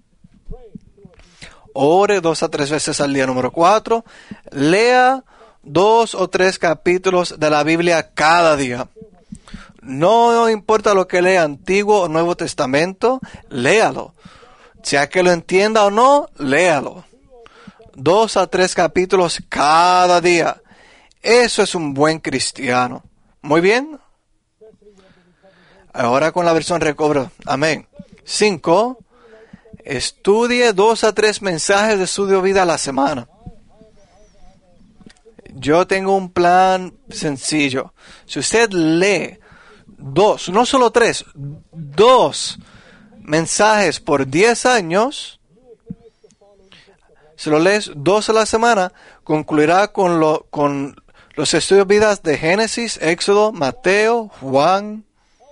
Ore 2 a 3 veces al día. Número 4, lea 2 o 3 capítulos de la Biblia cada día. No importa lo que lea, Antiguo o Nuevo Testamento, léalo. Sea que lo entienda o no, léalo. 2 a 3 capítulos cada día. Eso es un buen cristiano. Muy bien. Ahora con la versión recobro. Amén. 5. Estudie 2 a 3 mensajes de estudio vida a la semana. Yo tengo un plan sencillo. Si usted lee 2, no solo 3, 2 mensajes por 10 años, si lo lees 2 a la semana, concluirá con los estudios vidas de Génesis, Éxodo, Mateo, Juan.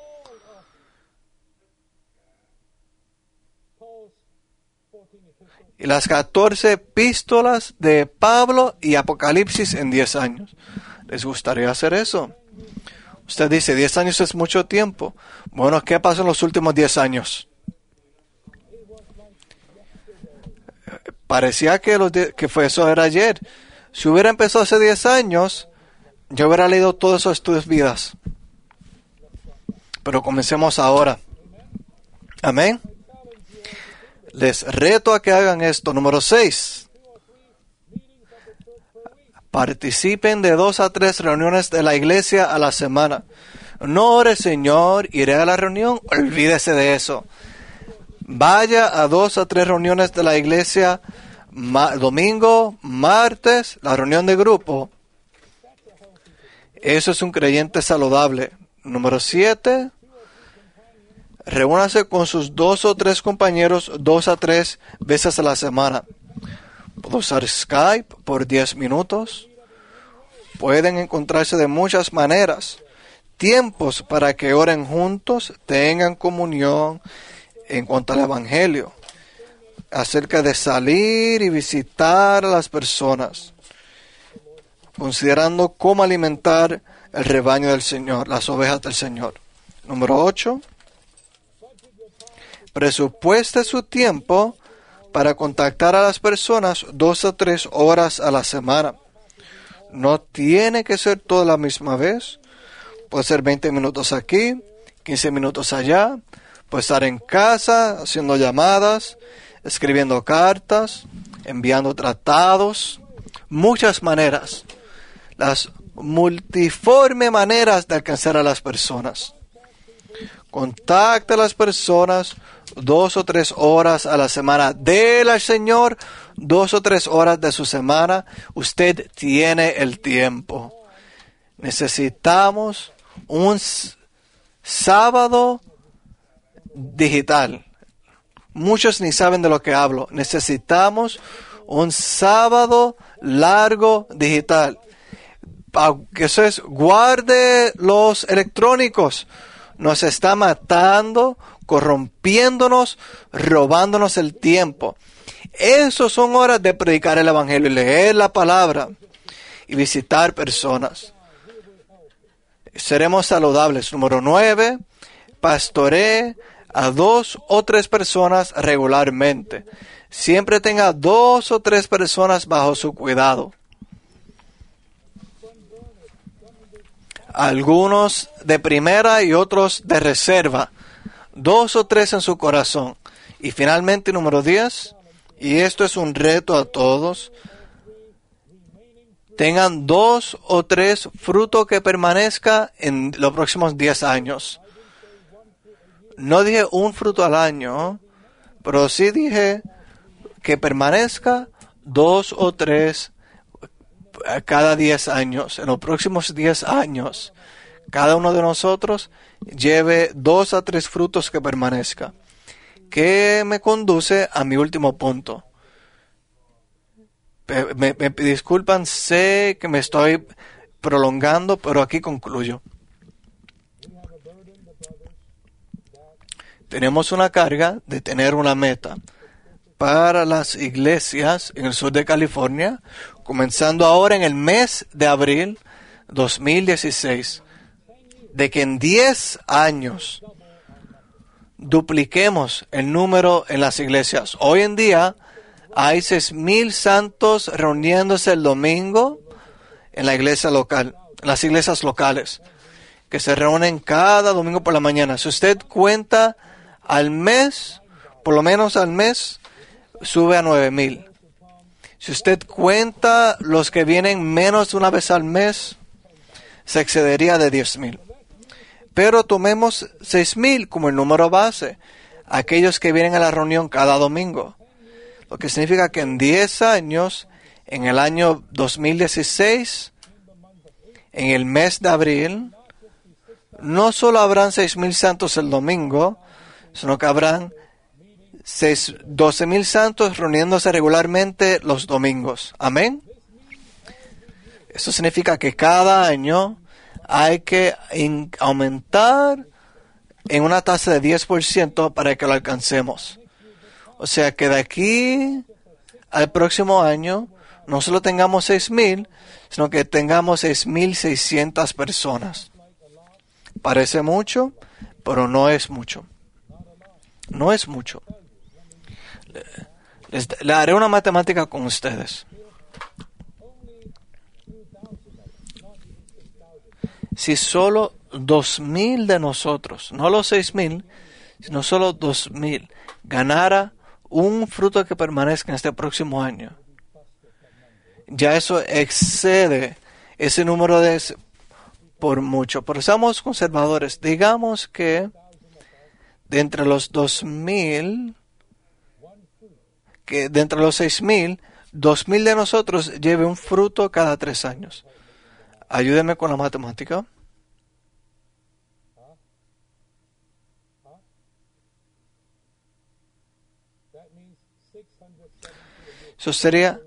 Y las 14 epístolas de Pablo y Apocalipsis en 10 años. ¿Les gustaría hacer eso? Usted dice, 10 años es mucho tiempo. Bueno, ¿qué pasó en los últimos 10 años? Parecía que fue eso era ayer. Si hubiera empezado hace 10 años, yo hubiera leído todos esos estudios vidas. Pero comencemos ahora. Amén. Les reto a que hagan esto. Número 6. Participen de 2 a 3 reuniones de la iglesia a la semana. No ore, Señor, iré a la reunión. Olvídese de eso. Vaya a 2 a 3 reuniones de la iglesia. Domingo, martes, la reunión de grupo. Eso es un creyente saludable. Número 7. Reúnase con sus 2 o 3 compañeros 2 a 3 veces a la semana. Puede usar Skype por 10 minutos. Pueden encontrarse de muchas maneras. Tiempos para que oren juntos, tengan comunión en cuanto al Evangelio. Acerca de salir y visitar a las personas. Considerando cómo alimentar el rebaño del Señor, las ovejas del Señor. Número 8. Presupueste su tiempo para contactar a las personas 2 a 3 horas a la semana. No tiene que ser toda la misma vez. Puede ser 20 minutos aquí, 15 minutos allá. Puede estar en casa haciendo llamadas, escribiendo cartas, enviando tratados. Muchas maneras. Las multiforme maneras de alcanzar a las personas. Contacte a las personas 2 o 3 horas a la semana. Dele al Señor 2 o 3 horas de su semana. Usted tiene el tiempo. Necesitamos un sábado digital. Muchos ni saben de lo que hablo. Necesitamos un sábado largo digital. Eso es, guarde los electrónicos. Nos está matando, corrompiéndonos, robándonos el tiempo. Esas son horas de predicar el Evangelio, leer la palabra y visitar personas. Seremos saludables. Número 9. Pastoree a 2 o 3 personas regularmente. Siempre tenga 2 o 3 personas bajo su cuidado. Algunos de primera y otros de reserva. 2 o 3 en su corazón. Y finalmente, número 10, y esto es un reto a todos, tengan 2 o 3 frutos que permanezca en los próximos 10 años. No dije un fruto al año, pero sí dije que permanezca 2 o 3 cada 10 años. En los próximos 10 años, cada uno de nosotros lleve 2 a 3 frutos que permanezca. Que me conduce a mi último punto. Me disculpan, sé que me estoy prolongando, pero aquí concluyo. Tenemos una carga de tener una meta para las iglesias en el sur de California, comenzando ahora en el mes de abril 2016, de que en 10 años dupliquemos el número en las iglesias. Hoy en día hay 6,000 santos reuniéndose el domingo en la iglesia local, en las iglesias locales, que se reúnen cada domingo por la mañana. Si usted cuenta al mes, por lo menos al mes, sube a 9,000. Si usted cuenta los que vienen menos de una vez al mes, se excedería de 10,000. Pero tomemos 6,000 como el número base, aquellos que vienen a la reunión cada domingo. Lo que significa que en 10 años, en el año 2016, en el mes de abril, no solo habrán 6,000 santos el domingo, sino que habrán 12,000 santos reuniéndose regularmente los domingos. Amén. Eso significa que cada año hay que aumentar en una tasa de 10% para que lo alcancemos. O sea que de aquí al próximo año no solo tengamos 6,000, sino que tengamos 6,600 personas. Parece mucho, pero no es mucho. No es mucho. Le haré una matemática con ustedes. Si solo 2,000 de nosotros, no los 6,000, sino solo 2,000, ganara un fruto que permanezca en este próximo año, ya eso excede ese número por mucho. Pero seamos conservadores. Digamos que de entre los 2,000, que de entre los 6,000, 2,000 de nosotros lleve un fruto cada 3 años. Ayúdenme con la matemática. Eso sería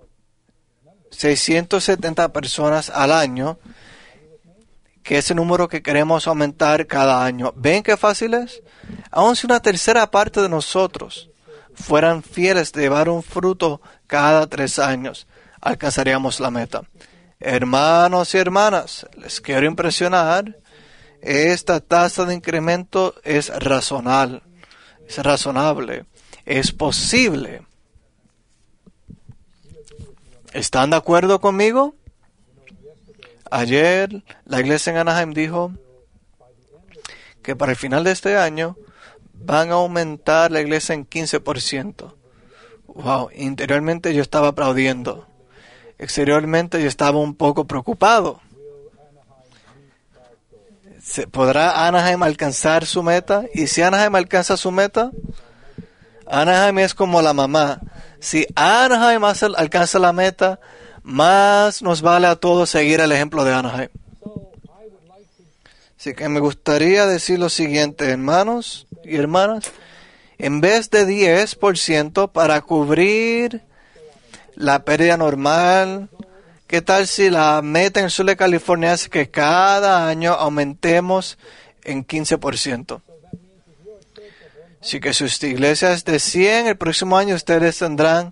670 personas al año, que es el número que queremos aumentar cada año. ¿Ven qué fácil es? Aun si una tercera parte de nosotros fueran fieles de llevar un fruto cada 3 años, alcanzaríamos la meta. Hermanos y hermanas, les quiero impresionar. Esta tasa de incremento es razonable, es posible. ¿Están de acuerdo conmigo? Ayer la iglesia en Anaheim dijo que para el final de este año van a aumentar la iglesia en 15%. Wow, interiormente yo estaba aplaudiendo. Exteriormente yo estaba un poco preocupado. ¿Podrá Anaheim alcanzar su meta? Y si Anaheim alcanza su meta, Anaheim es como la mamá. Si Anaheim alcanza la meta, más nos vale a todos seguir el ejemplo de Anaheim. Así que me gustaría decir lo siguiente, hermanos y hermanas. En vez de 10% para cubrir la pérdida normal, ¿qué tal si la meta en el sur de California es que cada año aumentemos en 15%? Así que si su iglesia es de 100, el próximo año ustedes tendrán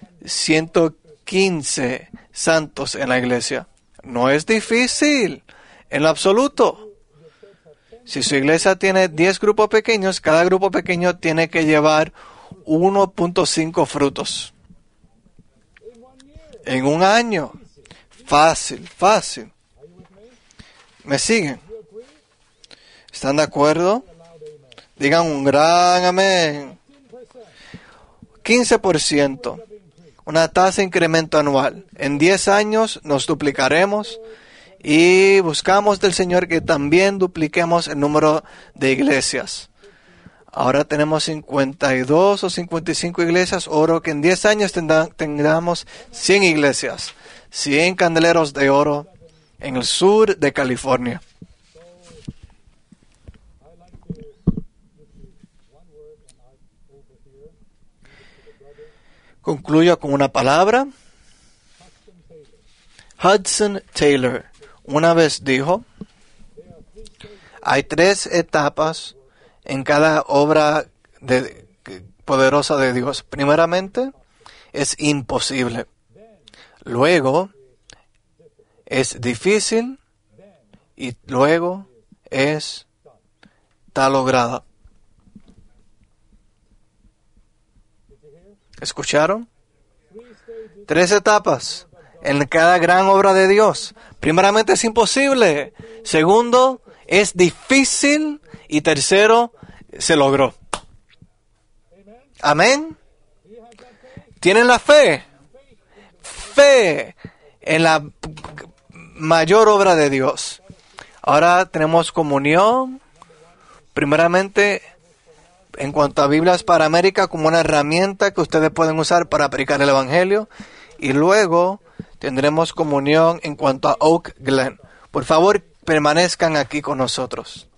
115 santos en la iglesia. No es difícil, en lo absoluto. Si su iglesia tiene 10 grupos pequeños, cada grupo pequeño tiene que llevar 1.5 frutos. En un año. Fácil, fácil. ¿Me siguen? ¿Están de acuerdo? Digan un gran amén. 15%. Una tasa de incremento anual. En 10 años nos duplicaremos y buscamos del Señor que también dupliquemos el número de iglesias. Ahora tenemos 52 o 55 iglesias. Oro que en 10 años tengamos 100 iglesias. 100 candeleros de oro en el sur de California. Concluyo con una palabra. Hudson Taylor una vez dijo, hay 3 etapas en cada obra poderosa de Dios. Primeramente, es imposible. Luego, es difícil. Y luego, está lograda. ¿Escucharon? 3 etapas en cada gran obra de Dios. Primeramente es imposible. Segundo, es difícil. Y tercero, se logró. Amén. ¿Tienen la fe? Fe en la mayor obra de Dios. Ahora tenemos comunión. Primeramente, en cuanto a Biblias para América, como una herramienta que ustedes pueden usar para predicar el Evangelio. Y luego tendremos comunión en cuanto a Oak Glen. Por favor, permanezcan aquí con nosotros.